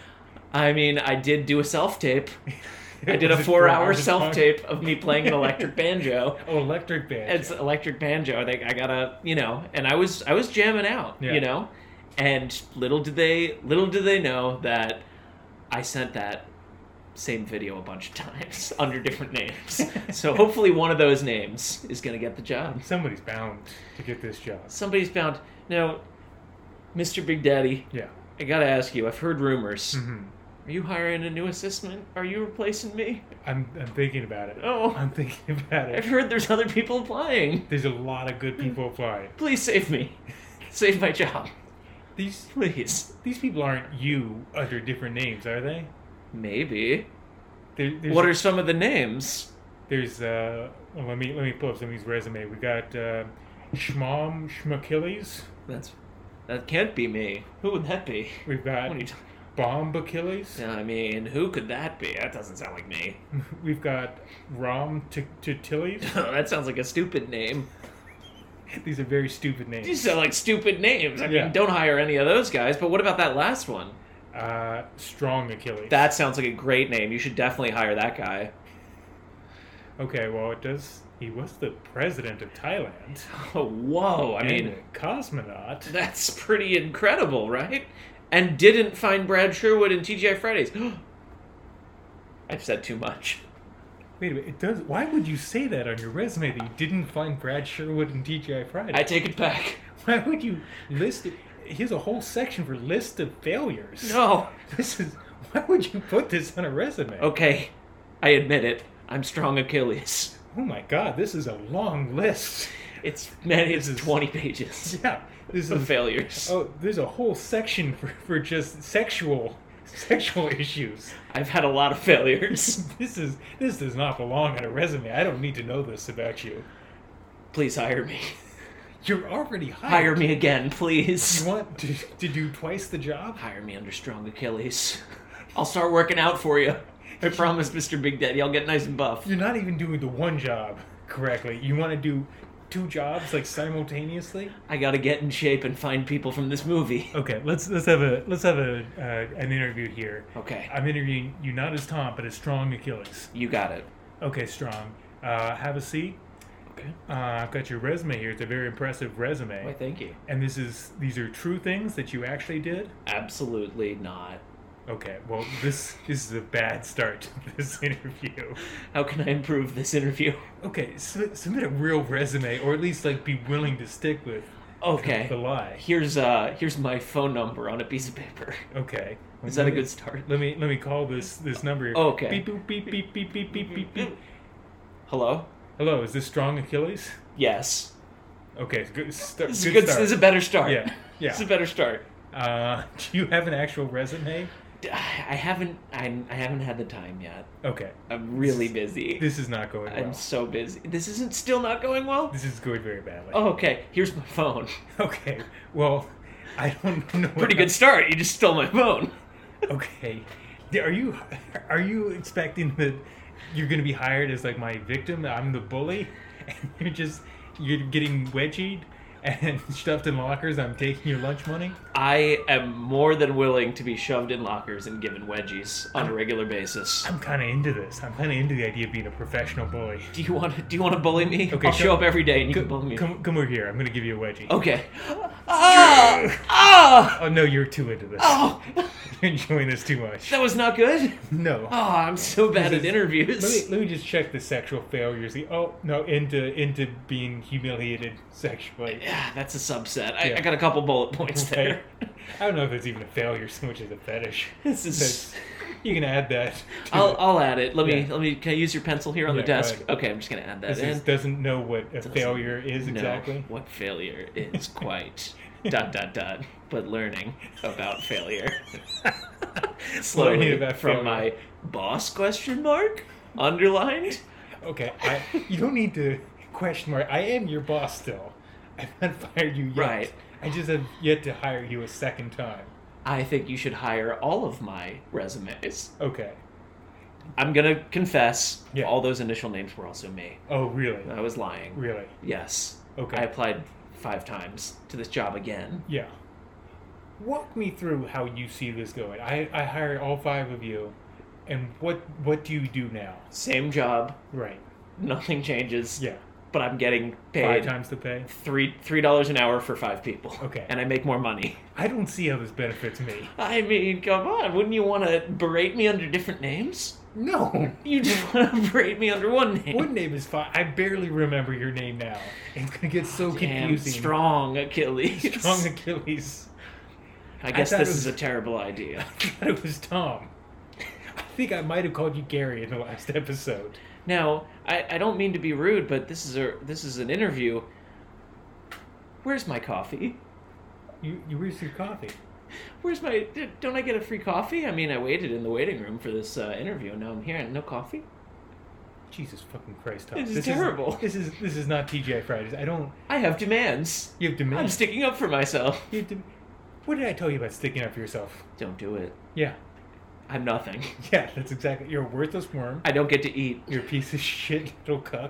Speaker 2: I mean, I did do a self tape. I did a
Speaker 1: Was it
Speaker 2: four hour
Speaker 1: hours of
Speaker 2: self
Speaker 1: fun?
Speaker 2: tape of me playing an electric banjo.
Speaker 1: Oh, electric banjo.
Speaker 2: It's electric banjo. I think I gotta, you know, and I was I was jamming out,
Speaker 1: Yeah.
Speaker 2: you know, and little did they little did they know that I sent that same video a bunch of times under different names. So hopefully one of those names is gonna get the job.
Speaker 1: Somebody's bound to get this job.
Speaker 2: Somebody's bound. Now, Mister Big Daddy,
Speaker 1: Yeah.
Speaker 2: I gotta ask you. I've heard rumors.
Speaker 1: hmm
Speaker 2: Are you hiring a new assistant? Are you replacing me?
Speaker 1: I'm, I'm thinking about it.
Speaker 2: Oh,
Speaker 1: I'm thinking about
Speaker 2: I've
Speaker 1: it.
Speaker 2: heard there's other people applying.
Speaker 1: There's a lot of good people applying.
Speaker 2: Please save me. Save my job.
Speaker 1: These
Speaker 2: Please.
Speaker 1: these people aren't you under different names, are they?
Speaker 2: Maybe.
Speaker 1: There, there's,
Speaker 2: What are some of the names?
Speaker 1: There's uh. Well, let me let me pull up somebody's resume. We got uh, Schmom Schmachilles.
Speaker 2: That's that can't be me. Who would that be?
Speaker 1: We've got
Speaker 2: What are you t-
Speaker 1: Bomb Achilles.
Speaker 2: I mean, who could that be? That doesn't sound like me.
Speaker 1: We've got Rom T- Tillies.
Speaker 2: that sounds like a stupid name.
Speaker 1: These are very stupid names.
Speaker 2: These sound like stupid names. I
Speaker 1: Yeah.
Speaker 2: mean, don't hire any of those guys. But what about that last one?
Speaker 1: Uh, Strong Achilles.
Speaker 2: That sounds like a great name. You should definitely hire that guy.
Speaker 1: Okay, well, it does. He was the president of Thailand.
Speaker 2: Oh, whoa. I
Speaker 1: and
Speaker 2: mean,
Speaker 1: a cosmonaut.
Speaker 2: that's pretty incredible, right? And didn't find Brad Sherwood in T G I Fridays. I've said too much.
Speaker 1: Wait a minute. It does. Why would you say that on your resume that you didn't find Brad Sherwood in T G I Fridays?
Speaker 2: I take it back.
Speaker 1: Why would you list it? Here's a whole section for list of failures.
Speaker 2: No.
Speaker 1: This is. Why would you put this on a resume?
Speaker 2: Okay, I admit it. I'm Strong Achilles.
Speaker 1: Oh my God, this is a long list.
Speaker 2: It's man, it's
Speaker 1: This is-
Speaker 2: twenty pages
Speaker 1: Yeah, this
Speaker 2: of
Speaker 1: is.
Speaker 2: failures.
Speaker 1: Oh, there's a whole section for, for just sexual sexual issues.
Speaker 2: I've had a lot of failures.
Speaker 1: This is this does not belong on a resume. I don't need to know this about you.
Speaker 2: Please hire me.
Speaker 1: You're already hired.
Speaker 2: Hire me again, please.
Speaker 1: You want to, to do twice the job?
Speaker 2: Hire me under Strong Achilles. I'll start working out for you. I promise, Mister Big Daddy, I'll get nice and buff.
Speaker 1: You're not even doing the one job correctly. You want to do two jobs like simultaneously?
Speaker 2: I gotta get in shape and find people from this movie.
Speaker 1: Okay, let's let's have a let's have a uh, an interview here.
Speaker 2: Okay,
Speaker 1: I'm interviewing you not as Tom, but as Strong Achilles.
Speaker 2: you got it.
Speaker 1: Okay, Strong. Uh, have a seat.
Speaker 2: Okay.
Speaker 1: Uh, I've got your resume here. It's a very impressive resume.
Speaker 2: Why, thank you.
Speaker 1: And this is these are true things that you actually did?
Speaker 2: Absolutely not.
Speaker 1: Okay, well this this is a bad start to this interview.
Speaker 2: How can I improve this interview?
Speaker 1: Okay, sub- submit a real resume, or at least like be willing to stick with
Speaker 2: Okay.
Speaker 1: the lie.
Speaker 2: Here's uh here's my phone number on a piece of paper.
Speaker 1: Okay.
Speaker 2: Is that a
Speaker 1: Let me-
Speaker 2: good start?
Speaker 1: Let me let me call this this number here.
Speaker 2: Okay.
Speaker 1: Beep boop beep beep beep beep beep beep beep.
Speaker 2: Hello?
Speaker 1: Hello, is this Strong Achilles?
Speaker 2: Yes.
Speaker 1: Okay, good start.
Speaker 2: This is a
Speaker 1: good
Speaker 2: good.
Speaker 1: start.
Speaker 2: This is a better start.
Speaker 1: Yeah, yeah.
Speaker 2: This is a better start.
Speaker 1: Uh, do you have an actual resume?
Speaker 2: I haven't. I, I haven't had the time yet.
Speaker 1: Okay,
Speaker 2: I'm really busy.
Speaker 1: this is not going well.
Speaker 2: I'm so busy. This isn't still not going well.
Speaker 1: This is going very badly.
Speaker 2: Oh, okay. Here's my phone.
Speaker 1: Okay, well, I don't know.
Speaker 2: Pretty good start. You just stole my phone.
Speaker 1: Okay, are you are you expecting that you're going to be hired as like my victim? I'm the bully, and you're just you're getting wedgied and stuffed in lockers. I'm taking your lunch money.
Speaker 2: I am more than willing to be shoved in lockers and given wedgies on a regular basis.
Speaker 1: I'm kind of into this. I'm kind of into the idea of being a professional bully.
Speaker 2: Do you want to? Do you want to bully me?
Speaker 1: Okay,
Speaker 2: I'll show
Speaker 1: come-
Speaker 2: up every day and you
Speaker 1: Come,
Speaker 2: can bully me.
Speaker 1: come, come over here. I'm going to give you a wedgie.
Speaker 2: Okay. Ah! Ah!
Speaker 1: Oh no, you're too into this.
Speaker 2: Oh!
Speaker 1: You're enjoying this too much.
Speaker 2: That was not good.
Speaker 1: No.
Speaker 2: Oh, I'm so bad
Speaker 1: This
Speaker 2: at
Speaker 1: is-
Speaker 2: interviews.
Speaker 1: Let me let me just check the sexual failures. The- Oh no, into into being humiliated sexually.
Speaker 2: Yeah, that's a subset. I,
Speaker 1: Yeah.
Speaker 2: I got a couple bullet points there.
Speaker 1: Okay. I don't know if it's even a failure so much as a fetish.
Speaker 2: This is.
Speaker 1: That's- you can add that. To
Speaker 2: I'll
Speaker 1: it.
Speaker 2: I'll add it. Let me
Speaker 1: Yeah.
Speaker 2: let me. Can I use your pencil here on
Speaker 1: Yeah,
Speaker 2: the
Speaker 1: go
Speaker 2: desk?
Speaker 1: ahead.
Speaker 2: Okay, I'm just gonna add that
Speaker 1: This
Speaker 2: in.
Speaker 1: is, doesn't know what a
Speaker 2: Doesn't
Speaker 1: failure is
Speaker 2: know
Speaker 1: exactly.
Speaker 2: what failure is quite. dot dot dot. But learning about failure. Slowly
Speaker 1: Learning about
Speaker 2: from
Speaker 1: failure.
Speaker 2: my boss question mark underlined.
Speaker 1: Okay, I, you don't need to question mark. I am your boss still. I've not fired you yet.
Speaker 2: Right.
Speaker 1: I just have yet to hire you a second time.
Speaker 2: I think you should hire all of my resumes.
Speaker 1: Okay.
Speaker 2: I'm gonna confess,
Speaker 1: Yeah.
Speaker 2: all those initial names were also me.
Speaker 1: Oh, really?
Speaker 2: I was lying.
Speaker 1: Really?
Speaker 2: Yes.
Speaker 1: Okay.
Speaker 2: I applied five times to this job again.
Speaker 1: Yeah. Walk me through how you see this going. I, I hire all five of you, and what what do you do now?
Speaker 2: Same job,
Speaker 1: Right.
Speaker 2: nothing changes.
Speaker 1: Yeah.
Speaker 2: But I'm getting
Speaker 1: Five
Speaker 2: paid
Speaker 1: times the pay?
Speaker 2: three three dollars an hour for five people.
Speaker 1: Okay.
Speaker 2: And I make more money.
Speaker 1: I don't see how this benefits me.
Speaker 2: I mean, come on, wouldn't you want to berate me under different names?
Speaker 1: No.
Speaker 2: You just want to berate me under one name.
Speaker 1: One name is fine. I barely remember your name now. It's gonna get so
Speaker 2: Damn,
Speaker 1: confusing.
Speaker 2: strong Achilles.
Speaker 1: Strong Achilles.
Speaker 2: I guess
Speaker 1: thought
Speaker 2: this
Speaker 1: it was-
Speaker 2: is a terrible idea.
Speaker 1: I thought it was Tom. I think I might have called you Gary in the last episode.
Speaker 2: Now, I, I don't mean to be rude, but this is a this is an interview. Where's my coffee?
Speaker 1: You you where's your coffee?
Speaker 2: Where's my? Don't I get a free coffee? I mean, I waited in the waiting room for this uh, interview, and now I'm here and no coffee.
Speaker 1: Jesus fucking Christ, Tom.
Speaker 2: This is terrible.
Speaker 1: This is this is not T G I Fridays. I don't.
Speaker 2: I have demands.
Speaker 1: You have
Speaker 2: I'm
Speaker 1: demands.
Speaker 2: sticking up for myself.
Speaker 1: You have dem- What did I tell you about sticking up for yourself?
Speaker 2: Don't do it.
Speaker 1: Yeah,
Speaker 2: I'm nothing.
Speaker 1: yeah, that's exactly. You're a worthless worm.
Speaker 2: I don't get to eat.
Speaker 1: You're a piece of shit little cuck.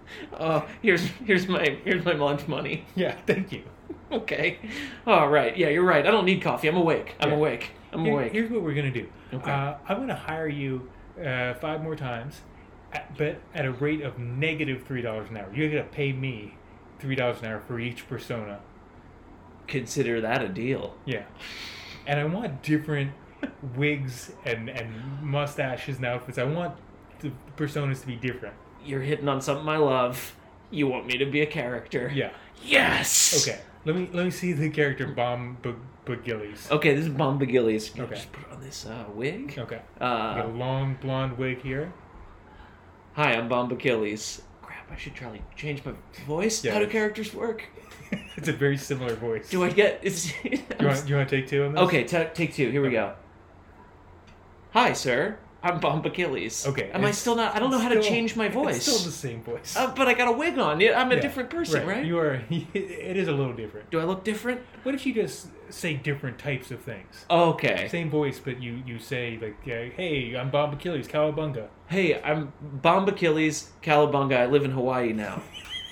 Speaker 2: Oh, here's here's my here's my lunch money.
Speaker 1: Yeah, thank you.
Speaker 2: Okay. All right. Yeah, you're right. I don't need coffee. I'm awake. I'm
Speaker 1: Yeah.
Speaker 2: awake. I'm
Speaker 1: Here-
Speaker 2: awake.
Speaker 1: Here's what we're gonna do.
Speaker 2: Okay.
Speaker 1: Uh, I'm gonna hire you uh, five more times, at, but at a rate of negative three dollars an hour. You're gonna pay me three dollars an hour for each persona.
Speaker 2: Consider that a deal.
Speaker 1: Yeah, and I want different wigs and and mustaches and outfits. I want the personas to be different.
Speaker 2: You're hitting on something I love. You want me to be a character.
Speaker 1: Yeah.
Speaker 2: Yes.
Speaker 1: Okay. Let me let me see the character Bomb Bagillies.
Speaker 2: Okay, this is Bomb Bagillies.
Speaker 1: Okay.
Speaker 2: Just put on this uh, wig.
Speaker 1: Okay. Got a
Speaker 2: Uh,
Speaker 1: long blonde wig here.
Speaker 2: hi, I'm Bomb Bagillies. Crap, I should try to change my voice.
Speaker 1: Yeah,
Speaker 2: How do
Speaker 1: it's-
Speaker 2: characters work?
Speaker 1: It's a very similar voice.
Speaker 2: Do I get... Is,
Speaker 1: You want you want to take two on this?
Speaker 2: okay, t- take two. Here we go. Hi, sir. I'm Bomb Bagillies.
Speaker 1: Okay,
Speaker 2: Am I
Speaker 1: it's-
Speaker 2: still not... I don't know
Speaker 1: it's
Speaker 2: how to
Speaker 1: still-
Speaker 2: change my voice.
Speaker 1: It's still the same voice.
Speaker 2: Uh, but I got a wig on. Yeah, I'm a
Speaker 1: Yeah,
Speaker 2: different person, right?
Speaker 1: You are. It is a little different.
Speaker 2: Do I look different?
Speaker 1: What if you just say different types of things?
Speaker 2: Okay.
Speaker 1: Same voice, but you you say like, uh, "Hey, I'm Bob Achilles, Cowabunga."
Speaker 2: Hey, I'm Bomb Achilles, Calabunga. I live in Hawaii now.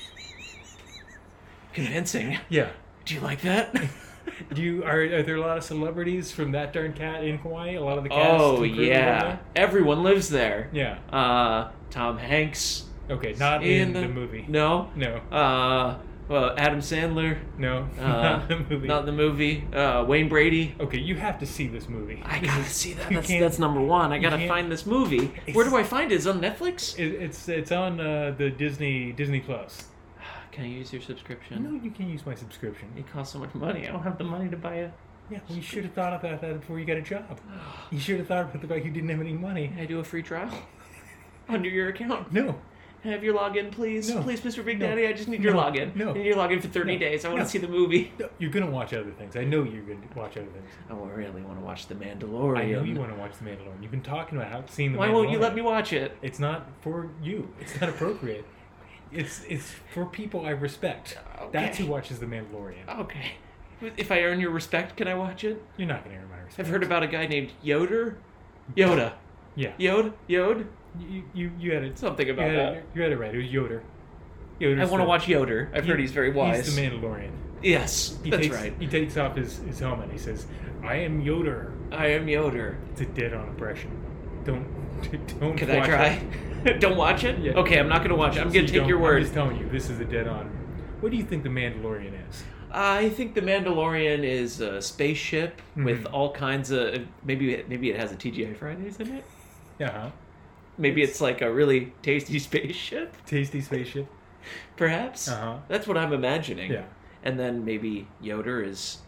Speaker 2: Convincing.
Speaker 1: Yeah.
Speaker 2: Do you like that?
Speaker 1: Do you are are there a lot of celebrities from That Darn Cat in Hawaii? A lot of the cast.
Speaker 2: Oh,
Speaker 1: and crew live
Speaker 2: yeah.
Speaker 1: there?
Speaker 2: Everyone lives there.
Speaker 1: Yeah.
Speaker 2: Uh, Tom Hanks.
Speaker 1: Okay, not in, the, movie.
Speaker 2: No.
Speaker 1: No.
Speaker 2: Uh, well, Adam Sandler.
Speaker 1: No.
Speaker 2: Uh,
Speaker 1: not in the movie.
Speaker 2: Not in the movie. Uh, Wayne Brady.
Speaker 1: Okay, you have to see this movie.
Speaker 2: I gotta see that.
Speaker 1: You
Speaker 2: That's,
Speaker 1: can't-
Speaker 2: that's number one. I
Speaker 1: you
Speaker 2: gotta
Speaker 1: can't-
Speaker 2: find this movie.
Speaker 1: It's-
Speaker 2: Where do I find it? Is it on Netflix?
Speaker 1: It, it's it's on uh, the Disney Disney Plus.
Speaker 2: Can I use your subscription?
Speaker 1: No, you can use my subscription.
Speaker 2: It costs so much money. I don't have the money to buy a.
Speaker 1: Yeah, well, you should have thought about that before you got a job. You should have thought about the fact you didn't have any money.
Speaker 2: Can I do a free trial under your account?
Speaker 1: No.
Speaker 2: Can I have your login, please?
Speaker 1: No.
Speaker 2: Please, Mister Big
Speaker 1: No.
Speaker 2: Daddy, I just need your
Speaker 1: No.
Speaker 2: login.
Speaker 1: No.
Speaker 2: I need your login for thirty
Speaker 1: No.
Speaker 2: days. I want to
Speaker 1: No.
Speaker 2: see the movie.
Speaker 1: No, you're gonna watch other things. I know you're gonna watch other things.
Speaker 2: I really want to watch The Mandalorian.
Speaker 1: I know you want to watch The Mandalorian. You've been talking about how seeing The
Speaker 2: Why
Speaker 1: Mandalorian.
Speaker 2: won't you let me watch it?
Speaker 1: It's not for you. It's not appropriate. It's it's for people I respect. That's who
Speaker 2: Okay.
Speaker 1: watches The Mandalorian.
Speaker 2: Okay. If I earn your respect, can I watch it?
Speaker 1: You're not gonna earn my respect.
Speaker 2: I've heard about a guy named Yoder. Yoda.
Speaker 1: Yeah.
Speaker 2: Yod? Yod?
Speaker 1: You you, you had it.
Speaker 2: Something
Speaker 1: You
Speaker 2: about
Speaker 1: had,
Speaker 2: that.
Speaker 1: it, you had it right. It was Yoder. Yoder's
Speaker 2: I want to
Speaker 1: the-
Speaker 2: watch Yoder. I've
Speaker 1: he-
Speaker 2: heard he's very wise.
Speaker 1: He's the Mandalorian.
Speaker 2: Yes,
Speaker 1: He
Speaker 2: that's
Speaker 1: takes,
Speaker 2: right.
Speaker 1: He takes off his, his helmet. He says, "I am Yoder."
Speaker 2: I am Yoder.
Speaker 1: It's a dead-on impression. Don't don't.
Speaker 2: Can I
Speaker 1: watch
Speaker 2: try?
Speaker 1: it.
Speaker 2: Don't watch it?
Speaker 1: Yeah.
Speaker 2: Okay, I'm not going to watch it. I'm
Speaker 1: So
Speaker 2: going
Speaker 1: you
Speaker 2: to take
Speaker 1: don't-
Speaker 2: your
Speaker 1: I'm
Speaker 2: word.
Speaker 1: just telling you, this is a dead-on. What do you think the Mandalorian is?
Speaker 2: I think the Mandalorian is a spaceship with
Speaker 1: Mhm.
Speaker 2: all kinds of maybe maybe it has a T G I Fridays in it.
Speaker 1: Uh huh.
Speaker 2: Maybe it's like a really tasty spaceship,
Speaker 1: Tasty spaceship.
Speaker 2: perhaps.
Speaker 1: Uh huh.
Speaker 2: That's what I'm imagining.
Speaker 1: Yeah.
Speaker 2: And then maybe Yoder is,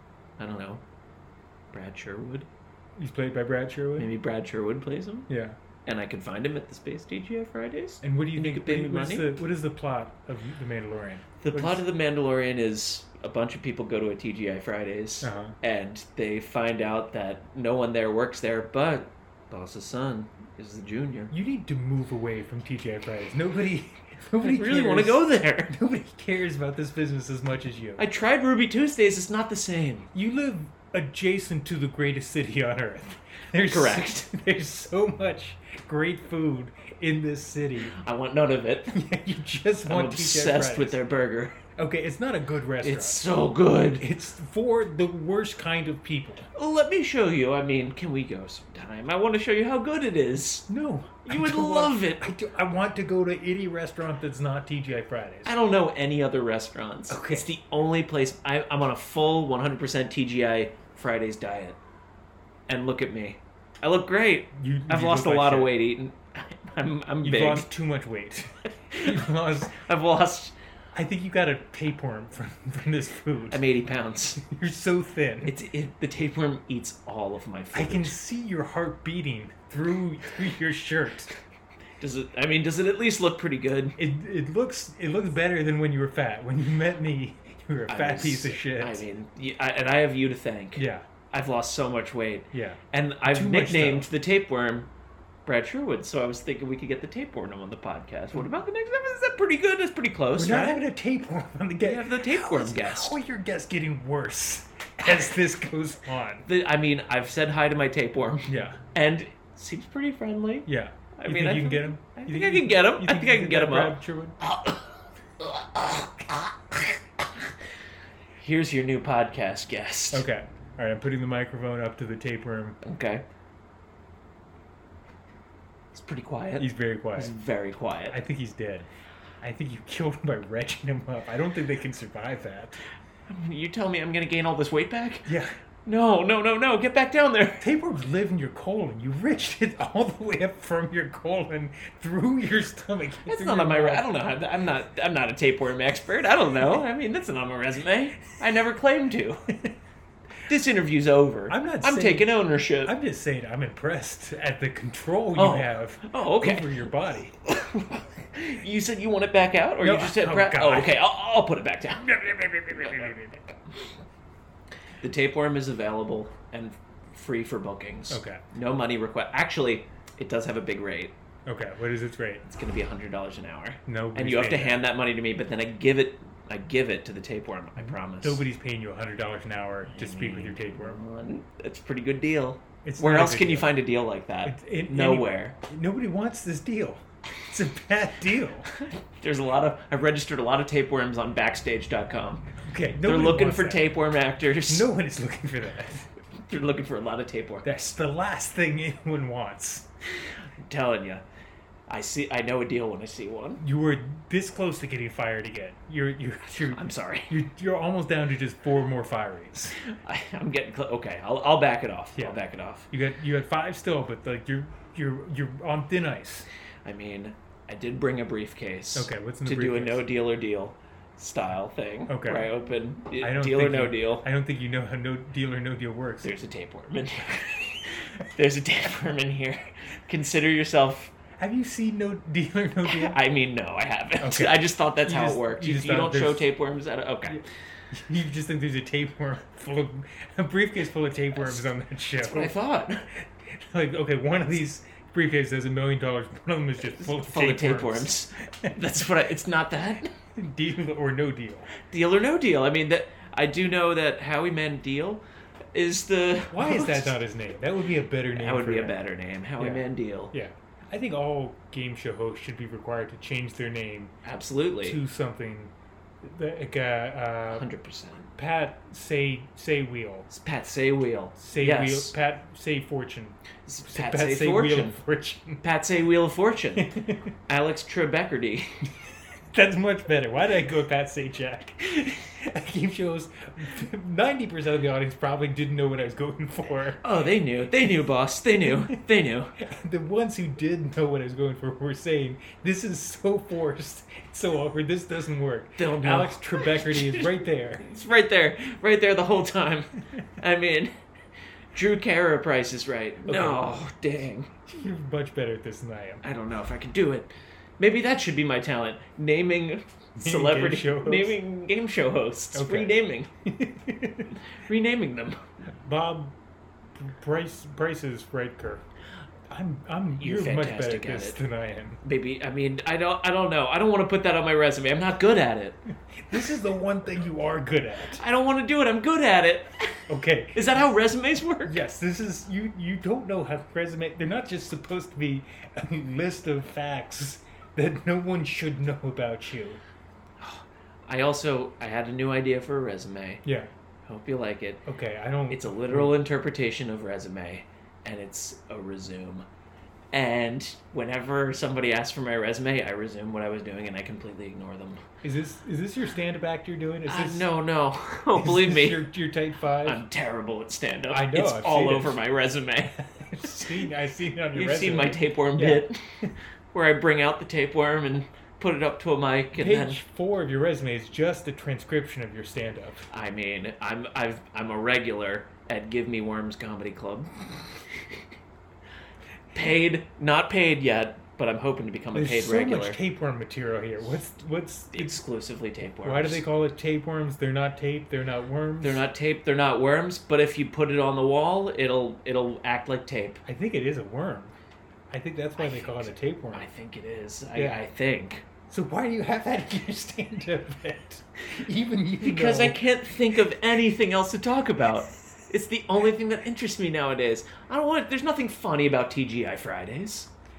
Speaker 2: I don't know, Brad Sherwood.
Speaker 1: He's played by Brad Sherwood.
Speaker 2: Maybe Brad Sherwood plays him,
Speaker 1: Yeah.
Speaker 2: and I can find him at the Space T G I Fridays.
Speaker 1: And what do you
Speaker 2: And you
Speaker 1: think?
Speaker 2: could pay me
Speaker 1: what is
Speaker 2: money?
Speaker 1: the what is the plot of the Mandalorian?
Speaker 2: The
Speaker 1: What
Speaker 2: plot
Speaker 1: is-
Speaker 2: of the Mandalorian is a bunch of people go to a T G I Fridays,
Speaker 1: Uh-huh.
Speaker 2: and they find out that no one there works there, but boss's son is the junior.
Speaker 1: You need to move away from T G I Fridays. Nobody.
Speaker 2: I
Speaker 1: Nobody
Speaker 2: really want to
Speaker 1: cares-
Speaker 2: go there.
Speaker 1: Nobody cares about this business as much as you.
Speaker 2: I tried Ruby Tuesdays. It's not the same.
Speaker 1: You live adjacent to the greatest city on earth. There's
Speaker 2: Correct.
Speaker 1: There's so much great food in this city.
Speaker 2: I want none of it.
Speaker 1: You just
Speaker 2: I'm
Speaker 1: want T G I
Speaker 2: obsessed with
Speaker 1: Fridays.
Speaker 2: their burger.
Speaker 1: Okay, it's not a good restaurant.
Speaker 2: It's so good.
Speaker 1: It's for the worst kind of people.
Speaker 2: Let me show you. I mean, can we go sometime? I want to show you how good it is.
Speaker 1: No,
Speaker 2: You
Speaker 1: I
Speaker 2: would
Speaker 1: don't
Speaker 2: love
Speaker 1: want-
Speaker 2: it.
Speaker 1: I, do, I want to go to any restaurant that's not T G I Fridays.
Speaker 2: I don't know any other restaurants.
Speaker 1: Okay.
Speaker 2: It's the only place. I, I'm on a full one hundred percent T G I Fridays diet. And look at me. I look great.
Speaker 1: You,
Speaker 2: I've
Speaker 1: you
Speaker 2: lost a
Speaker 1: look like
Speaker 2: lot of
Speaker 1: shit.
Speaker 2: weight eating. I'm, I'm
Speaker 1: You've
Speaker 2: big.
Speaker 1: lost too much weight. You've lost.
Speaker 2: I've lost.
Speaker 1: I think you got a tapeworm from from this food.
Speaker 2: I'm eighty pounds.
Speaker 1: You're so thin.
Speaker 2: It's it, the tapeworm eats all of my food.
Speaker 1: I can see your heart beating through through your shirt.
Speaker 2: Does it? I mean, does it at least look pretty good?
Speaker 1: It it looks it looks better than when you were fat. When you met me, you were a
Speaker 2: I
Speaker 1: fat
Speaker 2: was-
Speaker 1: piece of shit.
Speaker 2: I mean, y- I- and I have you to thank.
Speaker 1: yeah,
Speaker 2: I've lost so much weight,
Speaker 1: yeah.
Speaker 2: and I've
Speaker 1: Too much
Speaker 2: nicknamed
Speaker 1: stuff.
Speaker 2: the tapeworm Brad Sherwood. So I was thinking we could get the tapeworm on the podcast. What about the next episode? Is that pretty good? That's pretty close,
Speaker 1: We're not
Speaker 2: right?
Speaker 1: having a tapeworm on the
Speaker 2: We
Speaker 1: guest.
Speaker 2: have the tapeworm guest.
Speaker 1: How are your guests getting worse as this goes on?
Speaker 2: The, I mean, I've said hi to my tapeworm,
Speaker 1: Yeah,
Speaker 2: and seems pretty friendly.
Speaker 1: yeah.
Speaker 2: I
Speaker 1: You
Speaker 2: mean,
Speaker 1: think
Speaker 2: I
Speaker 1: you can
Speaker 2: think-
Speaker 1: get him?
Speaker 2: I
Speaker 1: You
Speaker 2: think I can get him.
Speaker 1: you
Speaker 2: I think I
Speaker 1: you
Speaker 2: can get him
Speaker 1: grab
Speaker 2: up.
Speaker 1: Sherwood?
Speaker 2: Here's your new podcast guest.
Speaker 1: Okay. All right, I'm putting the microphone up to the tapeworm.
Speaker 2: Okay. He's pretty quiet.
Speaker 1: He's very quiet.
Speaker 2: He's very quiet.
Speaker 1: I think he's dead. I think you killed him by retching him up. I don't think they can survive that.
Speaker 2: You tell me I'm gonna gain all this weight back?
Speaker 1: Yeah.
Speaker 2: No, no, no, no! Get back down there.
Speaker 1: Tapeworms live in your colon. You retched it all the way up from your colon through your stomach.
Speaker 2: That's
Speaker 1: through
Speaker 2: not
Speaker 1: your
Speaker 2: on my. Re-
Speaker 1: mouth.
Speaker 2: I don't know. how- I'm not. I'm not a tapeworm expert. I don't know. I mean, that's not on my resume. I never claimed to. This interview's over.
Speaker 1: I'm not
Speaker 2: I'm
Speaker 1: saying-
Speaker 2: taking ownership.
Speaker 1: I'm just saying I'm impressed at the control you
Speaker 2: Oh.
Speaker 1: have
Speaker 2: Oh, okay.
Speaker 1: over your body.
Speaker 2: You said you want it back out, or
Speaker 1: No,
Speaker 2: you just said,
Speaker 1: oh,
Speaker 2: pre-
Speaker 1: God.
Speaker 2: "Oh, okay, I'll, I'll put it back down." The tapeworm is available and free for bookings.
Speaker 1: Okay.
Speaker 2: No money request. Actually, it does have a big rate.
Speaker 1: Okay, what is its rate?
Speaker 2: It's going to be a hundred dollars an hour.
Speaker 1: Nobody's
Speaker 2: And you have to
Speaker 1: paying that.
Speaker 2: hand that money to me, but then I give it. I give it to the tapeworm. I promise.
Speaker 1: Nobody's paying you one hundred dollars an hour to speak with your tapeworm.
Speaker 2: That's a pretty good deal.
Speaker 1: It's
Speaker 2: Where
Speaker 1: not a
Speaker 2: else
Speaker 1: good
Speaker 2: can you
Speaker 1: deal.
Speaker 2: find a deal like that?
Speaker 1: It's- it-
Speaker 2: Nowhere.
Speaker 1: any- nobody wants this deal. It's a bad deal.
Speaker 2: There's a lot of. I've registered a lot of tapeworms on Backstage dot com.
Speaker 1: Okay,
Speaker 2: They're
Speaker 1: nobody
Speaker 2: looking
Speaker 1: wants
Speaker 2: for
Speaker 1: that.
Speaker 2: tapeworm actors.
Speaker 1: No one is looking for that.
Speaker 2: They're looking for a lot of tapeworm.
Speaker 1: That's the last thing anyone wants.
Speaker 2: I'm telling you, I see. I know a deal when I see one.
Speaker 1: You were this close to getting fired again. You're you're you're
Speaker 2: I'm sorry.
Speaker 1: you're, you're almost down to just four more firings.
Speaker 2: I, I'm getting close. Okay, I'll, I'll back it off.
Speaker 1: Yeah.
Speaker 2: I'll back it off.
Speaker 1: You got you got five still, but like you're you're you're on thin ice.
Speaker 2: I mean, I did bring a briefcase.
Speaker 1: Okay, what's in the
Speaker 2: to do a
Speaker 1: briefcase?
Speaker 2: no deal or deal style thing.
Speaker 1: Okay.
Speaker 2: Where I open
Speaker 1: I don't
Speaker 2: deal or
Speaker 1: think
Speaker 2: no
Speaker 1: you-
Speaker 2: deal.
Speaker 1: I don't think you know how no deal or no deal works.
Speaker 2: There's a tapeworm in here. There's a tapeworm in here. Consider yourself.
Speaker 1: Have you seen no deal or no deal?
Speaker 2: I mean, no, I haven't.
Speaker 1: Okay.
Speaker 2: I just thought that's
Speaker 1: You
Speaker 2: how
Speaker 1: just-
Speaker 2: it worked.
Speaker 1: you
Speaker 2: You,
Speaker 1: just
Speaker 2: you
Speaker 1: thought
Speaker 2: don't show
Speaker 1: there's-
Speaker 2: tapeworms at a, okay.
Speaker 1: You just think there's a tapeworm full of a briefcase full of tapeworms on that show.
Speaker 2: That's what I thought.
Speaker 1: Like, okay, one of these briefcases has a million dollars. One of them is just full of
Speaker 2: Full of
Speaker 1: tapeworms.
Speaker 2: tapeworms. That's what I. It's not that.
Speaker 1: Deal or no deal.
Speaker 2: Deal or no deal. I mean, that I do know that Howie Mandel is the.
Speaker 1: Why is that not his name? That would be a better name.
Speaker 2: That would
Speaker 1: for
Speaker 2: be a
Speaker 1: him.
Speaker 2: better name. Howie
Speaker 1: Yeah.
Speaker 2: Mandel.
Speaker 1: Yeah, I think all game show hosts should be required to change their name
Speaker 2: Absolutely.
Speaker 1: to something like uh, uh,
Speaker 2: Hundred percent.
Speaker 1: Pat say say wheel,
Speaker 2: It's Pat Say Wheel.
Speaker 1: say
Speaker 2: yes.
Speaker 1: wheel, Pat say fortune,
Speaker 2: It's
Speaker 1: Pat,
Speaker 2: Pat, Say,
Speaker 1: say wheel
Speaker 2: Fortune.
Speaker 1: of fortune.
Speaker 2: Pat Say Wheel of Fortune. Alex Trebeckerty.
Speaker 1: That's much better. Why did I go with Pat say Jack? Game shows, ninety percent of the audience probably didn't know what I was going for.
Speaker 2: Oh, they knew. They knew, boss. They knew. They knew.
Speaker 1: The ones who did know what I was going for were saying, "This is so forced, it's so awkward. This doesn't work."
Speaker 2: They'll know.
Speaker 1: Alex Trebeckerty is right there.
Speaker 2: It's right there. Right there the whole time. I mean, Drew Carey Price is right. No, dang.
Speaker 1: You're much better at this than I am.
Speaker 2: I don't know if I can do it. Maybe that should be my talent. Naming celebrity,
Speaker 1: game show hosts?
Speaker 2: naming game show hosts,
Speaker 1: Okay.
Speaker 2: renaming, renaming them.
Speaker 1: Bob Price Price's right, Kirk. I'm I'm
Speaker 2: You're
Speaker 1: you're, much better at
Speaker 2: fantastic at
Speaker 1: this
Speaker 2: it.
Speaker 1: than I am.
Speaker 2: Maybe I mean I don't I don't know. I don't want to put that on my resume. I'm not good at it.
Speaker 1: This is the one thing you are good at.
Speaker 2: I don't want to do it. I'm good at it.
Speaker 1: Okay.
Speaker 2: Is that how resumes work?
Speaker 1: Yes, this is you. You don't know how resume. They're not just supposed to be a list of facts that no one should know about you.
Speaker 2: I also I had a new idea for a resume.
Speaker 1: Yeah.
Speaker 2: Hope you like it.
Speaker 1: Okay. I don't.
Speaker 2: It's a literal interpretation of resume, and it's a resume. And whenever somebody asks for my resume, I resume what I was doing, and I completely ignore them.
Speaker 1: Is this is this your stand-up act you're doing? Is
Speaker 2: Uh,
Speaker 1: this,
Speaker 2: no, no. Oh,
Speaker 1: is
Speaker 2: believe
Speaker 1: this
Speaker 2: me,
Speaker 1: Your, your type five.
Speaker 2: I'm terrible at stand-up.
Speaker 1: I know,
Speaker 2: It's
Speaker 1: I've
Speaker 2: all
Speaker 1: seen it.
Speaker 2: over my resume.
Speaker 1: I've seen. I've seen it on your
Speaker 2: You've
Speaker 1: resume.
Speaker 2: seen my tapeworm
Speaker 1: Yeah.
Speaker 2: bit, where I bring out the tapeworm and put it up to a mic, and
Speaker 1: Page
Speaker 2: then
Speaker 1: four of your resume is just a transcription of your stand-up.
Speaker 2: I mean, I'm I've I'm a regular at Give Me Worms Comedy Club. Paid, not paid yet, but I'm hoping to become a
Speaker 1: There's
Speaker 2: paid
Speaker 1: so
Speaker 2: regular.
Speaker 1: much tapeworm material here. What's what's?
Speaker 2: Exclusively tapeworms.
Speaker 1: Why do they call it tapeworms? They're not tape. They're not worms.
Speaker 2: They're not tape. They're not worms. But if you put it on the wall, it'll it'll act like tape.
Speaker 1: I think it is a worm. I think that's why
Speaker 2: I
Speaker 1: they call it a
Speaker 2: think-
Speaker 1: tapeworm.
Speaker 2: I think it is. I,
Speaker 1: Yeah.
Speaker 2: I think
Speaker 1: So why do you have that in your stand-up bit? Even you
Speaker 2: because
Speaker 1: know.
Speaker 2: I can't think of anything else to talk about. It's the only thing that interests me nowadays. I don't want. There's nothing funny about T G I Fridays.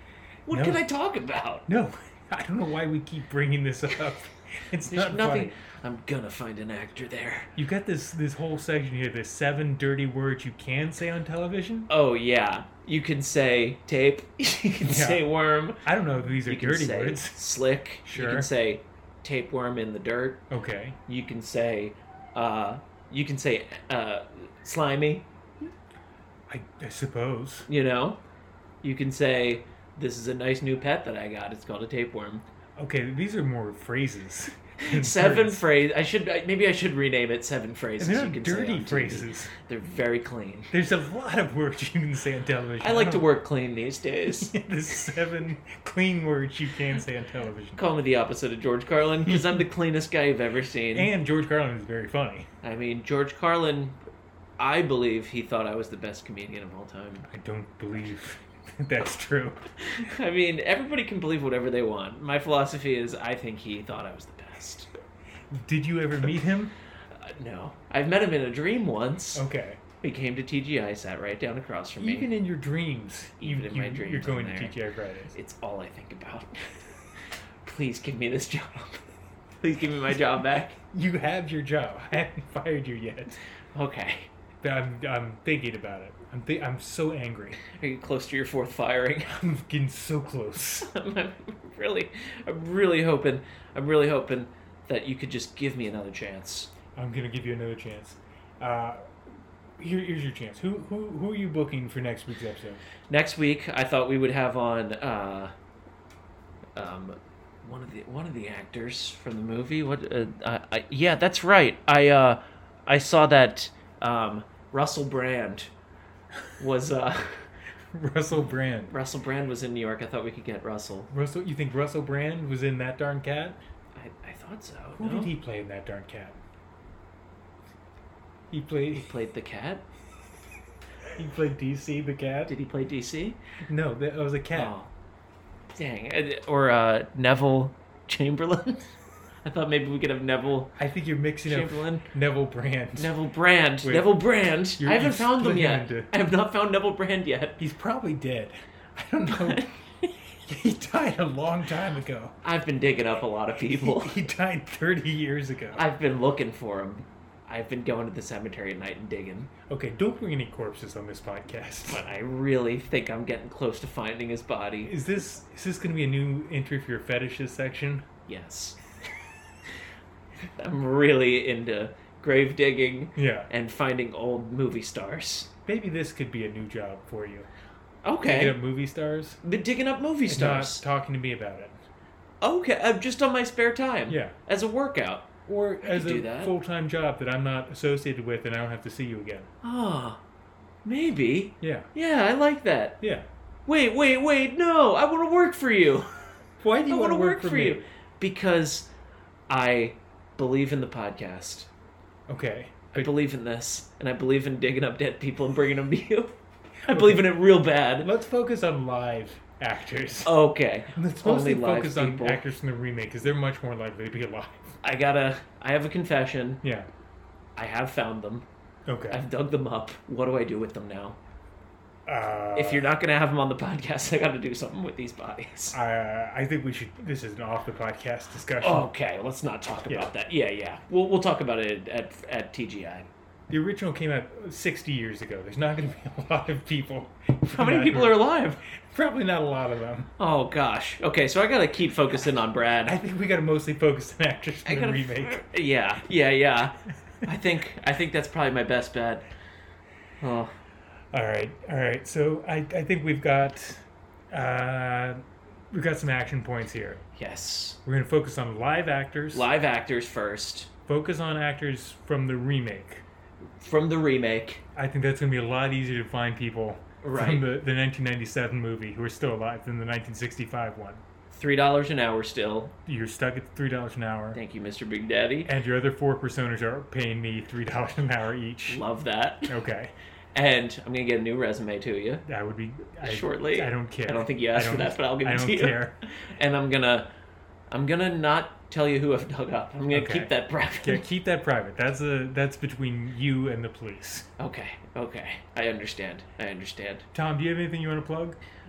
Speaker 2: What
Speaker 1: No.
Speaker 2: can I talk about?
Speaker 1: No, I don't know why we keep bringing this up. It's
Speaker 2: There's
Speaker 1: not
Speaker 2: nothing.
Speaker 1: funny.
Speaker 2: I'm gonna find an actor there.
Speaker 1: You got this this whole section here. The seven dirty words you can say on television.
Speaker 2: Oh yeah, you can say tape. You can
Speaker 1: Yeah.
Speaker 2: say worm.
Speaker 1: I don't know if these are
Speaker 2: You can
Speaker 1: dirty
Speaker 2: say
Speaker 1: words.
Speaker 2: slick. You
Speaker 1: Sure.
Speaker 2: can say tapeworm in the dirt.
Speaker 1: Okay.
Speaker 2: You can say, uh, you can say uh, slimy.
Speaker 1: I, I suppose.
Speaker 2: You know, you can say this is a nice new pet that I got. It's called a tapeworm.
Speaker 1: Okay, these are more phrases. than
Speaker 2: Seven
Speaker 1: words.
Speaker 2: phrase. I should maybe I should rename it seven phrases.
Speaker 1: And they're
Speaker 2: you
Speaker 1: not
Speaker 2: can say
Speaker 1: dirty
Speaker 2: on T V.
Speaker 1: phrases.
Speaker 2: They're very clean.
Speaker 1: There's a lot of words you can say on television.
Speaker 2: I like to
Speaker 1: don't-
Speaker 2: work clean these days.
Speaker 1: the seven clean words you can say on television.
Speaker 2: Call me the opposite of George Carlin because I'm the cleanest guy you've ever seen.
Speaker 1: And George Carlin is very funny.
Speaker 2: I mean, George Carlin, I believe he thought I was the best comedian of all time.
Speaker 1: I don't believe that's true.
Speaker 2: I mean, everybody can believe whatever they want. My philosophy is I think he thought I was the best.
Speaker 1: Did you ever meet him?
Speaker 2: Uh, no. I've met him in a dream once.
Speaker 1: Okay.
Speaker 2: He came to T G I, sat right down across from me.
Speaker 1: Even in your dreams,
Speaker 2: Even
Speaker 1: you,
Speaker 2: in my
Speaker 1: you-
Speaker 2: dreams,
Speaker 1: you're going
Speaker 2: I'm
Speaker 1: to
Speaker 2: there.
Speaker 1: T G I Fridays.
Speaker 2: It's all I think about. Please give me this job. Please give me my job back.
Speaker 1: You have your job. I haven't fired you yet,
Speaker 2: Okay.
Speaker 1: but I'm I'm thinking about it. I'm th- I'm so angry.
Speaker 2: Are you close to your fourth firing?
Speaker 1: I'm getting so close.
Speaker 2: I'm really, I'm really hoping, I'm really hoping that you could just give me another chance.
Speaker 1: I'm gonna give you another chance. Uh, here, here's your chance. Who who who are you booking for next week's episode?
Speaker 2: Next week, I thought we would have on uh, um, one of the one of the actors from the movie. What? Uh, I, I, yeah, that's right. I uh, I saw that um, Russell Brand was uh,
Speaker 1: Russell Brand.
Speaker 2: Russell Brand was in New York. I thought we could get Russell.
Speaker 1: Russell, you think Russell Brand was in That Darn Cat?
Speaker 2: I, I thought so.
Speaker 1: Who
Speaker 2: no?
Speaker 1: did he play in That Darn Cat? He played.
Speaker 2: He played the cat.
Speaker 1: He played D C the cat.
Speaker 2: Did he play D C?
Speaker 1: No, that was a cat.
Speaker 2: Oh, dang! Uh, Or uh, Neville Chamberlain. I thought maybe we could have Neville
Speaker 1: I think you're mixing
Speaker 2: Chamberlain.
Speaker 1: up Neville Brand.
Speaker 2: Neville Brand.
Speaker 1: Wait.
Speaker 2: Neville Brand.
Speaker 1: You're-
Speaker 2: I haven't
Speaker 1: you
Speaker 2: found them
Speaker 1: split him
Speaker 2: yet.
Speaker 1: into-
Speaker 2: I have not found Neville Brand yet.
Speaker 1: He's probably dead. I don't know. He died a long time ago.
Speaker 2: I've been digging up a lot of people.
Speaker 1: He died thirty years ago.
Speaker 2: I've been looking for him. I've been going to the cemetery at night and digging.
Speaker 1: Okay, don't bring any corpses on this podcast.
Speaker 2: But I really think I'm getting close to finding his body.
Speaker 1: Is this is this going to be a new entry for your fetishes section?
Speaker 2: Yes. I'm really into grave digging
Speaker 1: Yeah.
Speaker 2: and finding old movie stars.
Speaker 1: Maybe this could be a new job for you.
Speaker 2: Okay.
Speaker 1: Digging up movie stars.
Speaker 2: Been digging up movie
Speaker 1: and
Speaker 2: stars.
Speaker 1: Not talking to me about it.
Speaker 2: Okay, I'm just on my spare time.
Speaker 1: Yeah.
Speaker 2: As a workout.
Speaker 1: Or as
Speaker 2: could do
Speaker 1: a
Speaker 2: that.
Speaker 1: full-time job that I'm not associated with and I don't have to see you again.
Speaker 2: Ah, maybe.
Speaker 1: Yeah.
Speaker 2: Yeah, I like that.
Speaker 1: Yeah.
Speaker 2: Wait, wait, wait, no, I want to work for you.
Speaker 1: Why do
Speaker 2: I
Speaker 1: you
Speaker 2: want
Speaker 1: want
Speaker 2: to
Speaker 1: to
Speaker 2: work, for
Speaker 1: me?
Speaker 2: you. Because I believe in the podcast.
Speaker 1: Okay.
Speaker 2: I
Speaker 1: But
Speaker 2: believe in this. And I believe in digging up dead people and bringing them to you. I believe in it real bad.
Speaker 1: let's focus on live actors.
Speaker 2: Okay.
Speaker 1: Let's
Speaker 2: Only
Speaker 1: mostly
Speaker 2: live
Speaker 1: focus on
Speaker 2: people.
Speaker 1: actors from the remake because they're much more likely to be alive.
Speaker 2: I gotta, I have a confession.
Speaker 1: Yeah.
Speaker 2: I have found them.
Speaker 1: Okay.
Speaker 2: I've dug them up. What do I do with them now?
Speaker 1: Uh,
Speaker 2: If you're not gonna have them on the podcast, I gotta do something with these bodies.
Speaker 1: Uh, I think we should. This is an off the podcast discussion.
Speaker 2: Okay, let's not talk about
Speaker 1: Yeah.
Speaker 2: that. Yeah, yeah. We'll we'll talk about it at at T G I.
Speaker 1: The original came out sixty years ago. There's not going to be a lot of people.
Speaker 2: How many people are alive?
Speaker 1: Probably not a lot of them.
Speaker 2: Oh gosh. Okay, so I gotta keep focusing on Brad.
Speaker 1: I think we got to mostly focus on actors
Speaker 2: I
Speaker 1: from the
Speaker 2: gotta-
Speaker 1: remake.
Speaker 2: Yeah, yeah, yeah. I think I think that's probably my best bet. Oh,
Speaker 1: All right, all right. So I, I think we've got uh, we've got some action points here.
Speaker 2: yes.
Speaker 1: We're going to focus on live actors.
Speaker 2: Live actors first
Speaker 1: Focus on actors from the remake.
Speaker 2: from the remake.
Speaker 1: I think that's going to be a lot easier to find people
Speaker 2: Right.
Speaker 1: from the, the nineteen ninety-seven movie who are still alive than the nineteen sixty-five one.
Speaker 2: Three dollars an hour still.
Speaker 1: You're stuck at three dollars an hour.
Speaker 2: Thank you, Mister Big Daddy.
Speaker 1: And your other four personas are paying me three dollars an hour each.
Speaker 2: Love that.
Speaker 1: Okay,
Speaker 2: And I'm gonna get a new resume to you
Speaker 1: that would be I,
Speaker 2: shortly.
Speaker 1: I don't care.
Speaker 2: I don't think you asked
Speaker 1: I
Speaker 2: for
Speaker 1: don't-
Speaker 2: that, but I'll give
Speaker 1: I
Speaker 2: it
Speaker 1: don't
Speaker 2: to you.
Speaker 1: care.
Speaker 2: And I'm gonna, I'm gonna not tell you who I've dug up. I'm gonna
Speaker 1: Okay.
Speaker 2: keep that private.
Speaker 1: Yeah, keep that private. That's a that's between you and the police.
Speaker 2: Okay, okay. I understand. I understand.
Speaker 1: Tom, do you have anything you want to plug?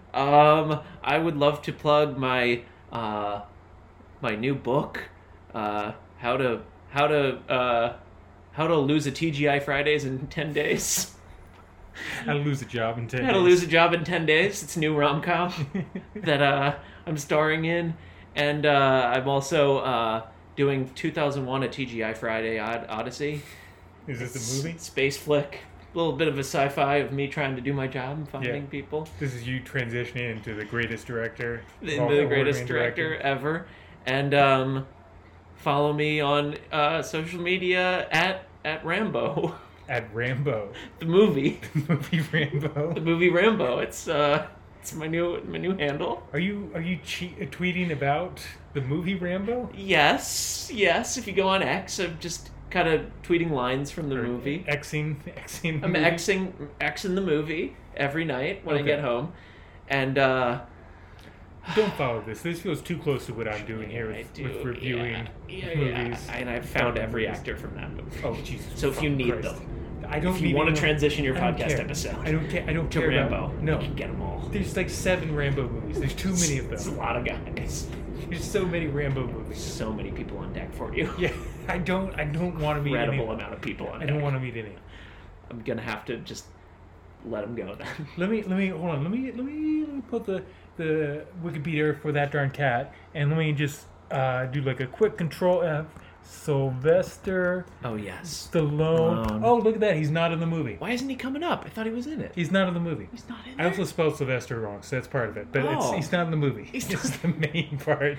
Speaker 2: Um, I would love to plug my uh, my new book, uh, how to how to uh, how to lose a T G I Fridays in ten days.
Speaker 1: How to lose a job in ten
Speaker 2: How
Speaker 1: days.
Speaker 2: to lose a job in ten days. It's a new rom com that uh, I'm starring in, and uh, I'm also uh, doing two thousand one: A T G I Friday Od- Odyssey.
Speaker 1: Is this
Speaker 2: It's
Speaker 1: a movie?
Speaker 2: Space flick. A little bit of a sci-fi of me trying to do my job and finding
Speaker 1: Yeah.
Speaker 2: people.
Speaker 1: This is you transitioning into the greatest director.
Speaker 2: The,
Speaker 1: of all-
Speaker 2: the greatest
Speaker 1: award-winning
Speaker 2: director ever. And um, follow me on uh, social media at at Rambo.
Speaker 1: At Rambo.
Speaker 2: The movie.
Speaker 1: The movie Rambo.
Speaker 2: The movie Rambo. It's uh it's my new my new handle.
Speaker 1: Are you are you che- tweeting about the movie Rambo?
Speaker 2: Yes, yes. If you go on X, I'm just kind of tweeting lines from the
Speaker 1: Or
Speaker 2: movie.
Speaker 1: Xing, Xing the
Speaker 2: I'm
Speaker 1: movie?
Speaker 2: Xing Xing the movie every night when I
Speaker 1: Okay.
Speaker 2: get home, and uh,
Speaker 1: Don't follow this. This feels too close to what I'm doing here
Speaker 2: I
Speaker 1: with,
Speaker 2: do,
Speaker 1: with reviewing
Speaker 2: yeah, yeah, yeah.
Speaker 1: movies.
Speaker 2: And I've found every
Speaker 1: movies.
Speaker 2: actor from that movie.
Speaker 1: Oh Jesus!
Speaker 2: So if you
Speaker 1: fucking
Speaker 2: need
Speaker 1: Christ.
Speaker 2: them,
Speaker 1: I don't.
Speaker 2: if you
Speaker 1: need
Speaker 2: want to
Speaker 1: anyone-
Speaker 2: transition your
Speaker 1: I don't
Speaker 2: podcast
Speaker 1: care.
Speaker 2: episode
Speaker 1: I don't care. I don't
Speaker 2: to
Speaker 1: care
Speaker 2: Rambo,
Speaker 1: about. No,
Speaker 2: you can get them all.
Speaker 1: there's like seven Rambo movies. There's too many of
Speaker 2: It's a
Speaker 1: them.
Speaker 2: lot of guys.
Speaker 1: There's so many Rambo movies.
Speaker 2: So many people on deck for you.
Speaker 1: Yeah, I don't. I don't want to meet
Speaker 2: Incredible
Speaker 1: any.
Speaker 2: amount of people on
Speaker 1: I
Speaker 2: deck.
Speaker 1: don't want to meet any.
Speaker 2: I'm gonna have to just let them go then.
Speaker 1: Let me let me hold on. Let me let me let me put the the Wikipedia for that darn cat, and let me just uh, do like a quick control F. Sylvester
Speaker 2: Oh yes.
Speaker 1: Stallone.
Speaker 2: Stallone.
Speaker 1: Oh, look at that. He's not in the movie.
Speaker 2: Why isn't he coming up? I thought he was in it.
Speaker 1: He's not in the movie.
Speaker 2: He's not in
Speaker 1: I
Speaker 2: there.
Speaker 1: also spelled Sylvester wrong, so that's part of it. But it's,
Speaker 2: Oh.
Speaker 1: he's not in the movie.
Speaker 2: He's
Speaker 1: He's
Speaker 2: not-
Speaker 1: just the main part.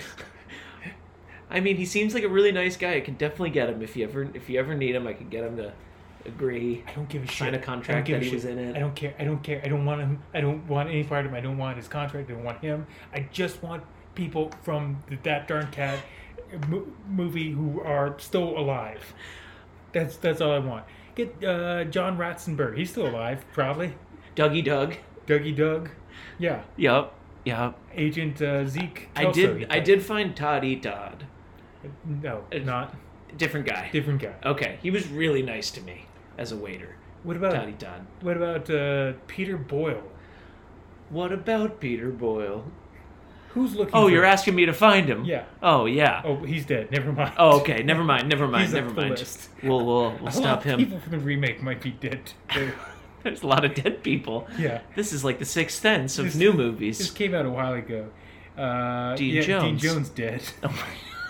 Speaker 2: I mean, he seems like a really nice guy. I can definitely get him if you ever if you ever need him. I could get him to agree.
Speaker 1: I don't give a shit.
Speaker 2: Sign a
Speaker 1: I don't
Speaker 2: contract
Speaker 1: give
Speaker 2: that
Speaker 1: a
Speaker 2: he
Speaker 1: shit.
Speaker 2: was in it.
Speaker 1: I don't care. I don't care. I don't want him. I don't want any part of him. I don't want his contract. I don't want him. I just want people from the That Darn Cat mo- movie who are still alive. That's that's all I want. Get uh, John Ratzenberg. He's still alive, probably.
Speaker 2: Dougie Doug.
Speaker 1: Dougie Doug. Yeah.
Speaker 2: Yup. Yup.
Speaker 1: Agent uh, Zeke.
Speaker 2: I
Speaker 1: Kelso,
Speaker 2: did.
Speaker 1: he
Speaker 2: I
Speaker 1: thought.
Speaker 2: did find Todd E. Todd.
Speaker 1: No,
Speaker 2: It's-
Speaker 1: not
Speaker 2: Different guy.
Speaker 1: different guy.
Speaker 2: Okay, he was really nice to me as a waiter.
Speaker 1: What about
Speaker 2: Todd E. Todd.
Speaker 1: what about uh, Peter Boyle?
Speaker 2: What about Peter Boyle?
Speaker 1: Who's looking?
Speaker 2: Oh,
Speaker 1: for
Speaker 2: you're
Speaker 1: him?
Speaker 2: asking me to find him.
Speaker 1: Yeah.
Speaker 2: Oh yeah.
Speaker 1: Oh, he's dead. Never mind.
Speaker 2: Oh, okay. Never mind. Never mind.
Speaker 1: He's
Speaker 2: never
Speaker 1: up the
Speaker 2: mind.
Speaker 1: list.
Speaker 2: We'll we'll
Speaker 1: A
Speaker 2: we'll
Speaker 1: lot
Speaker 2: stop
Speaker 1: of
Speaker 2: him.
Speaker 1: People from the remake might be dead. Too.
Speaker 2: There's a lot of dead people.
Speaker 1: Yeah.
Speaker 2: This is like the Sixth Sense of
Speaker 1: This-
Speaker 2: new
Speaker 1: This
Speaker 2: movies.
Speaker 1: came out a while ago. Uh,
Speaker 2: Dean
Speaker 1: yeah, Dean
Speaker 2: Jones.
Speaker 1: Jones dead.
Speaker 2: Oh,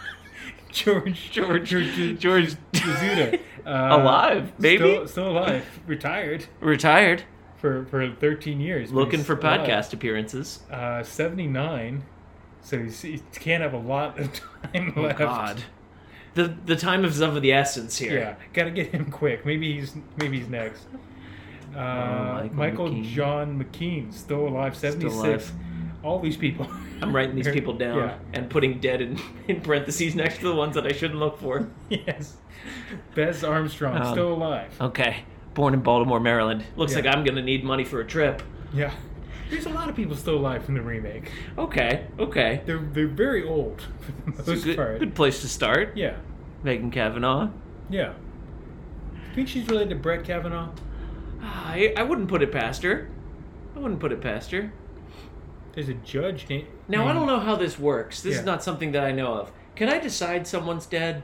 Speaker 1: George
Speaker 2: George
Speaker 1: George
Speaker 2: George
Speaker 1: Kazuda. Uh,
Speaker 2: alive, maybe
Speaker 1: Still, still alive. Retired
Speaker 2: retired,
Speaker 1: for, for thirteen years. but
Speaker 2: looking
Speaker 1: he's
Speaker 2: for
Speaker 1: alive.
Speaker 2: podcast appearances.
Speaker 1: Uh, seventy-nine. So he's, he can't have a lot of time
Speaker 2: Oh
Speaker 1: left.
Speaker 2: God, the the time is of the essence here.
Speaker 1: Yeah, gotta get him quick. Maybe he's maybe he's next. Uh,
Speaker 2: Oh,
Speaker 1: Michael,
Speaker 2: Michael McKean.
Speaker 1: John McKean, still alive, seventy-six.
Speaker 2: alive.
Speaker 1: All these people.
Speaker 2: I'm writing these people down
Speaker 1: Yeah.
Speaker 2: and putting dead in, in parentheses next to the ones that I shouldn't look for.
Speaker 1: Yes. Bess Armstrong,
Speaker 2: Um,
Speaker 1: still alive.
Speaker 2: Okay, born in Baltimore, Maryland. Looks
Speaker 1: Yeah.
Speaker 2: like I'm gonna need money for a trip.
Speaker 1: Yeah. There's a lot of people still alive from the remake.
Speaker 2: Okay, okay.
Speaker 1: They're they're very old for the
Speaker 2: It's a
Speaker 1: most
Speaker 2: good,
Speaker 1: part.
Speaker 2: good place to start.
Speaker 1: Yeah.
Speaker 2: Megan Kavanaugh.
Speaker 1: Yeah. Think she's related to Brett Kavanaugh?
Speaker 2: I I wouldn't put it past her. I wouldn't put it past her.
Speaker 1: There's a judge named.
Speaker 2: Now, I don't know how this works. This
Speaker 1: Yeah.
Speaker 2: is not something that I know of. Can I decide someone's dead?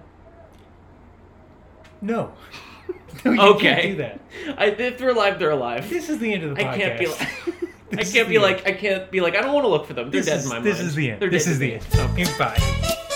Speaker 1: No. No, you
Speaker 2: Okay.
Speaker 1: can't do that.
Speaker 2: I, if they're alive, they're alive.
Speaker 1: This is the end of the podcast.
Speaker 2: I can't be like, I
Speaker 1: This is
Speaker 2: can't
Speaker 1: the
Speaker 2: be
Speaker 1: end.
Speaker 2: like, I can't be like, I don't want to look for them. They're
Speaker 1: This
Speaker 2: dead
Speaker 1: is,
Speaker 2: in my
Speaker 1: this
Speaker 2: mind.
Speaker 1: is the end.
Speaker 2: They're
Speaker 1: This
Speaker 2: dead
Speaker 1: is
Speaker 2: to
Speaker 1: the
Speaker 2: me.
Speaker 1: end. Bye.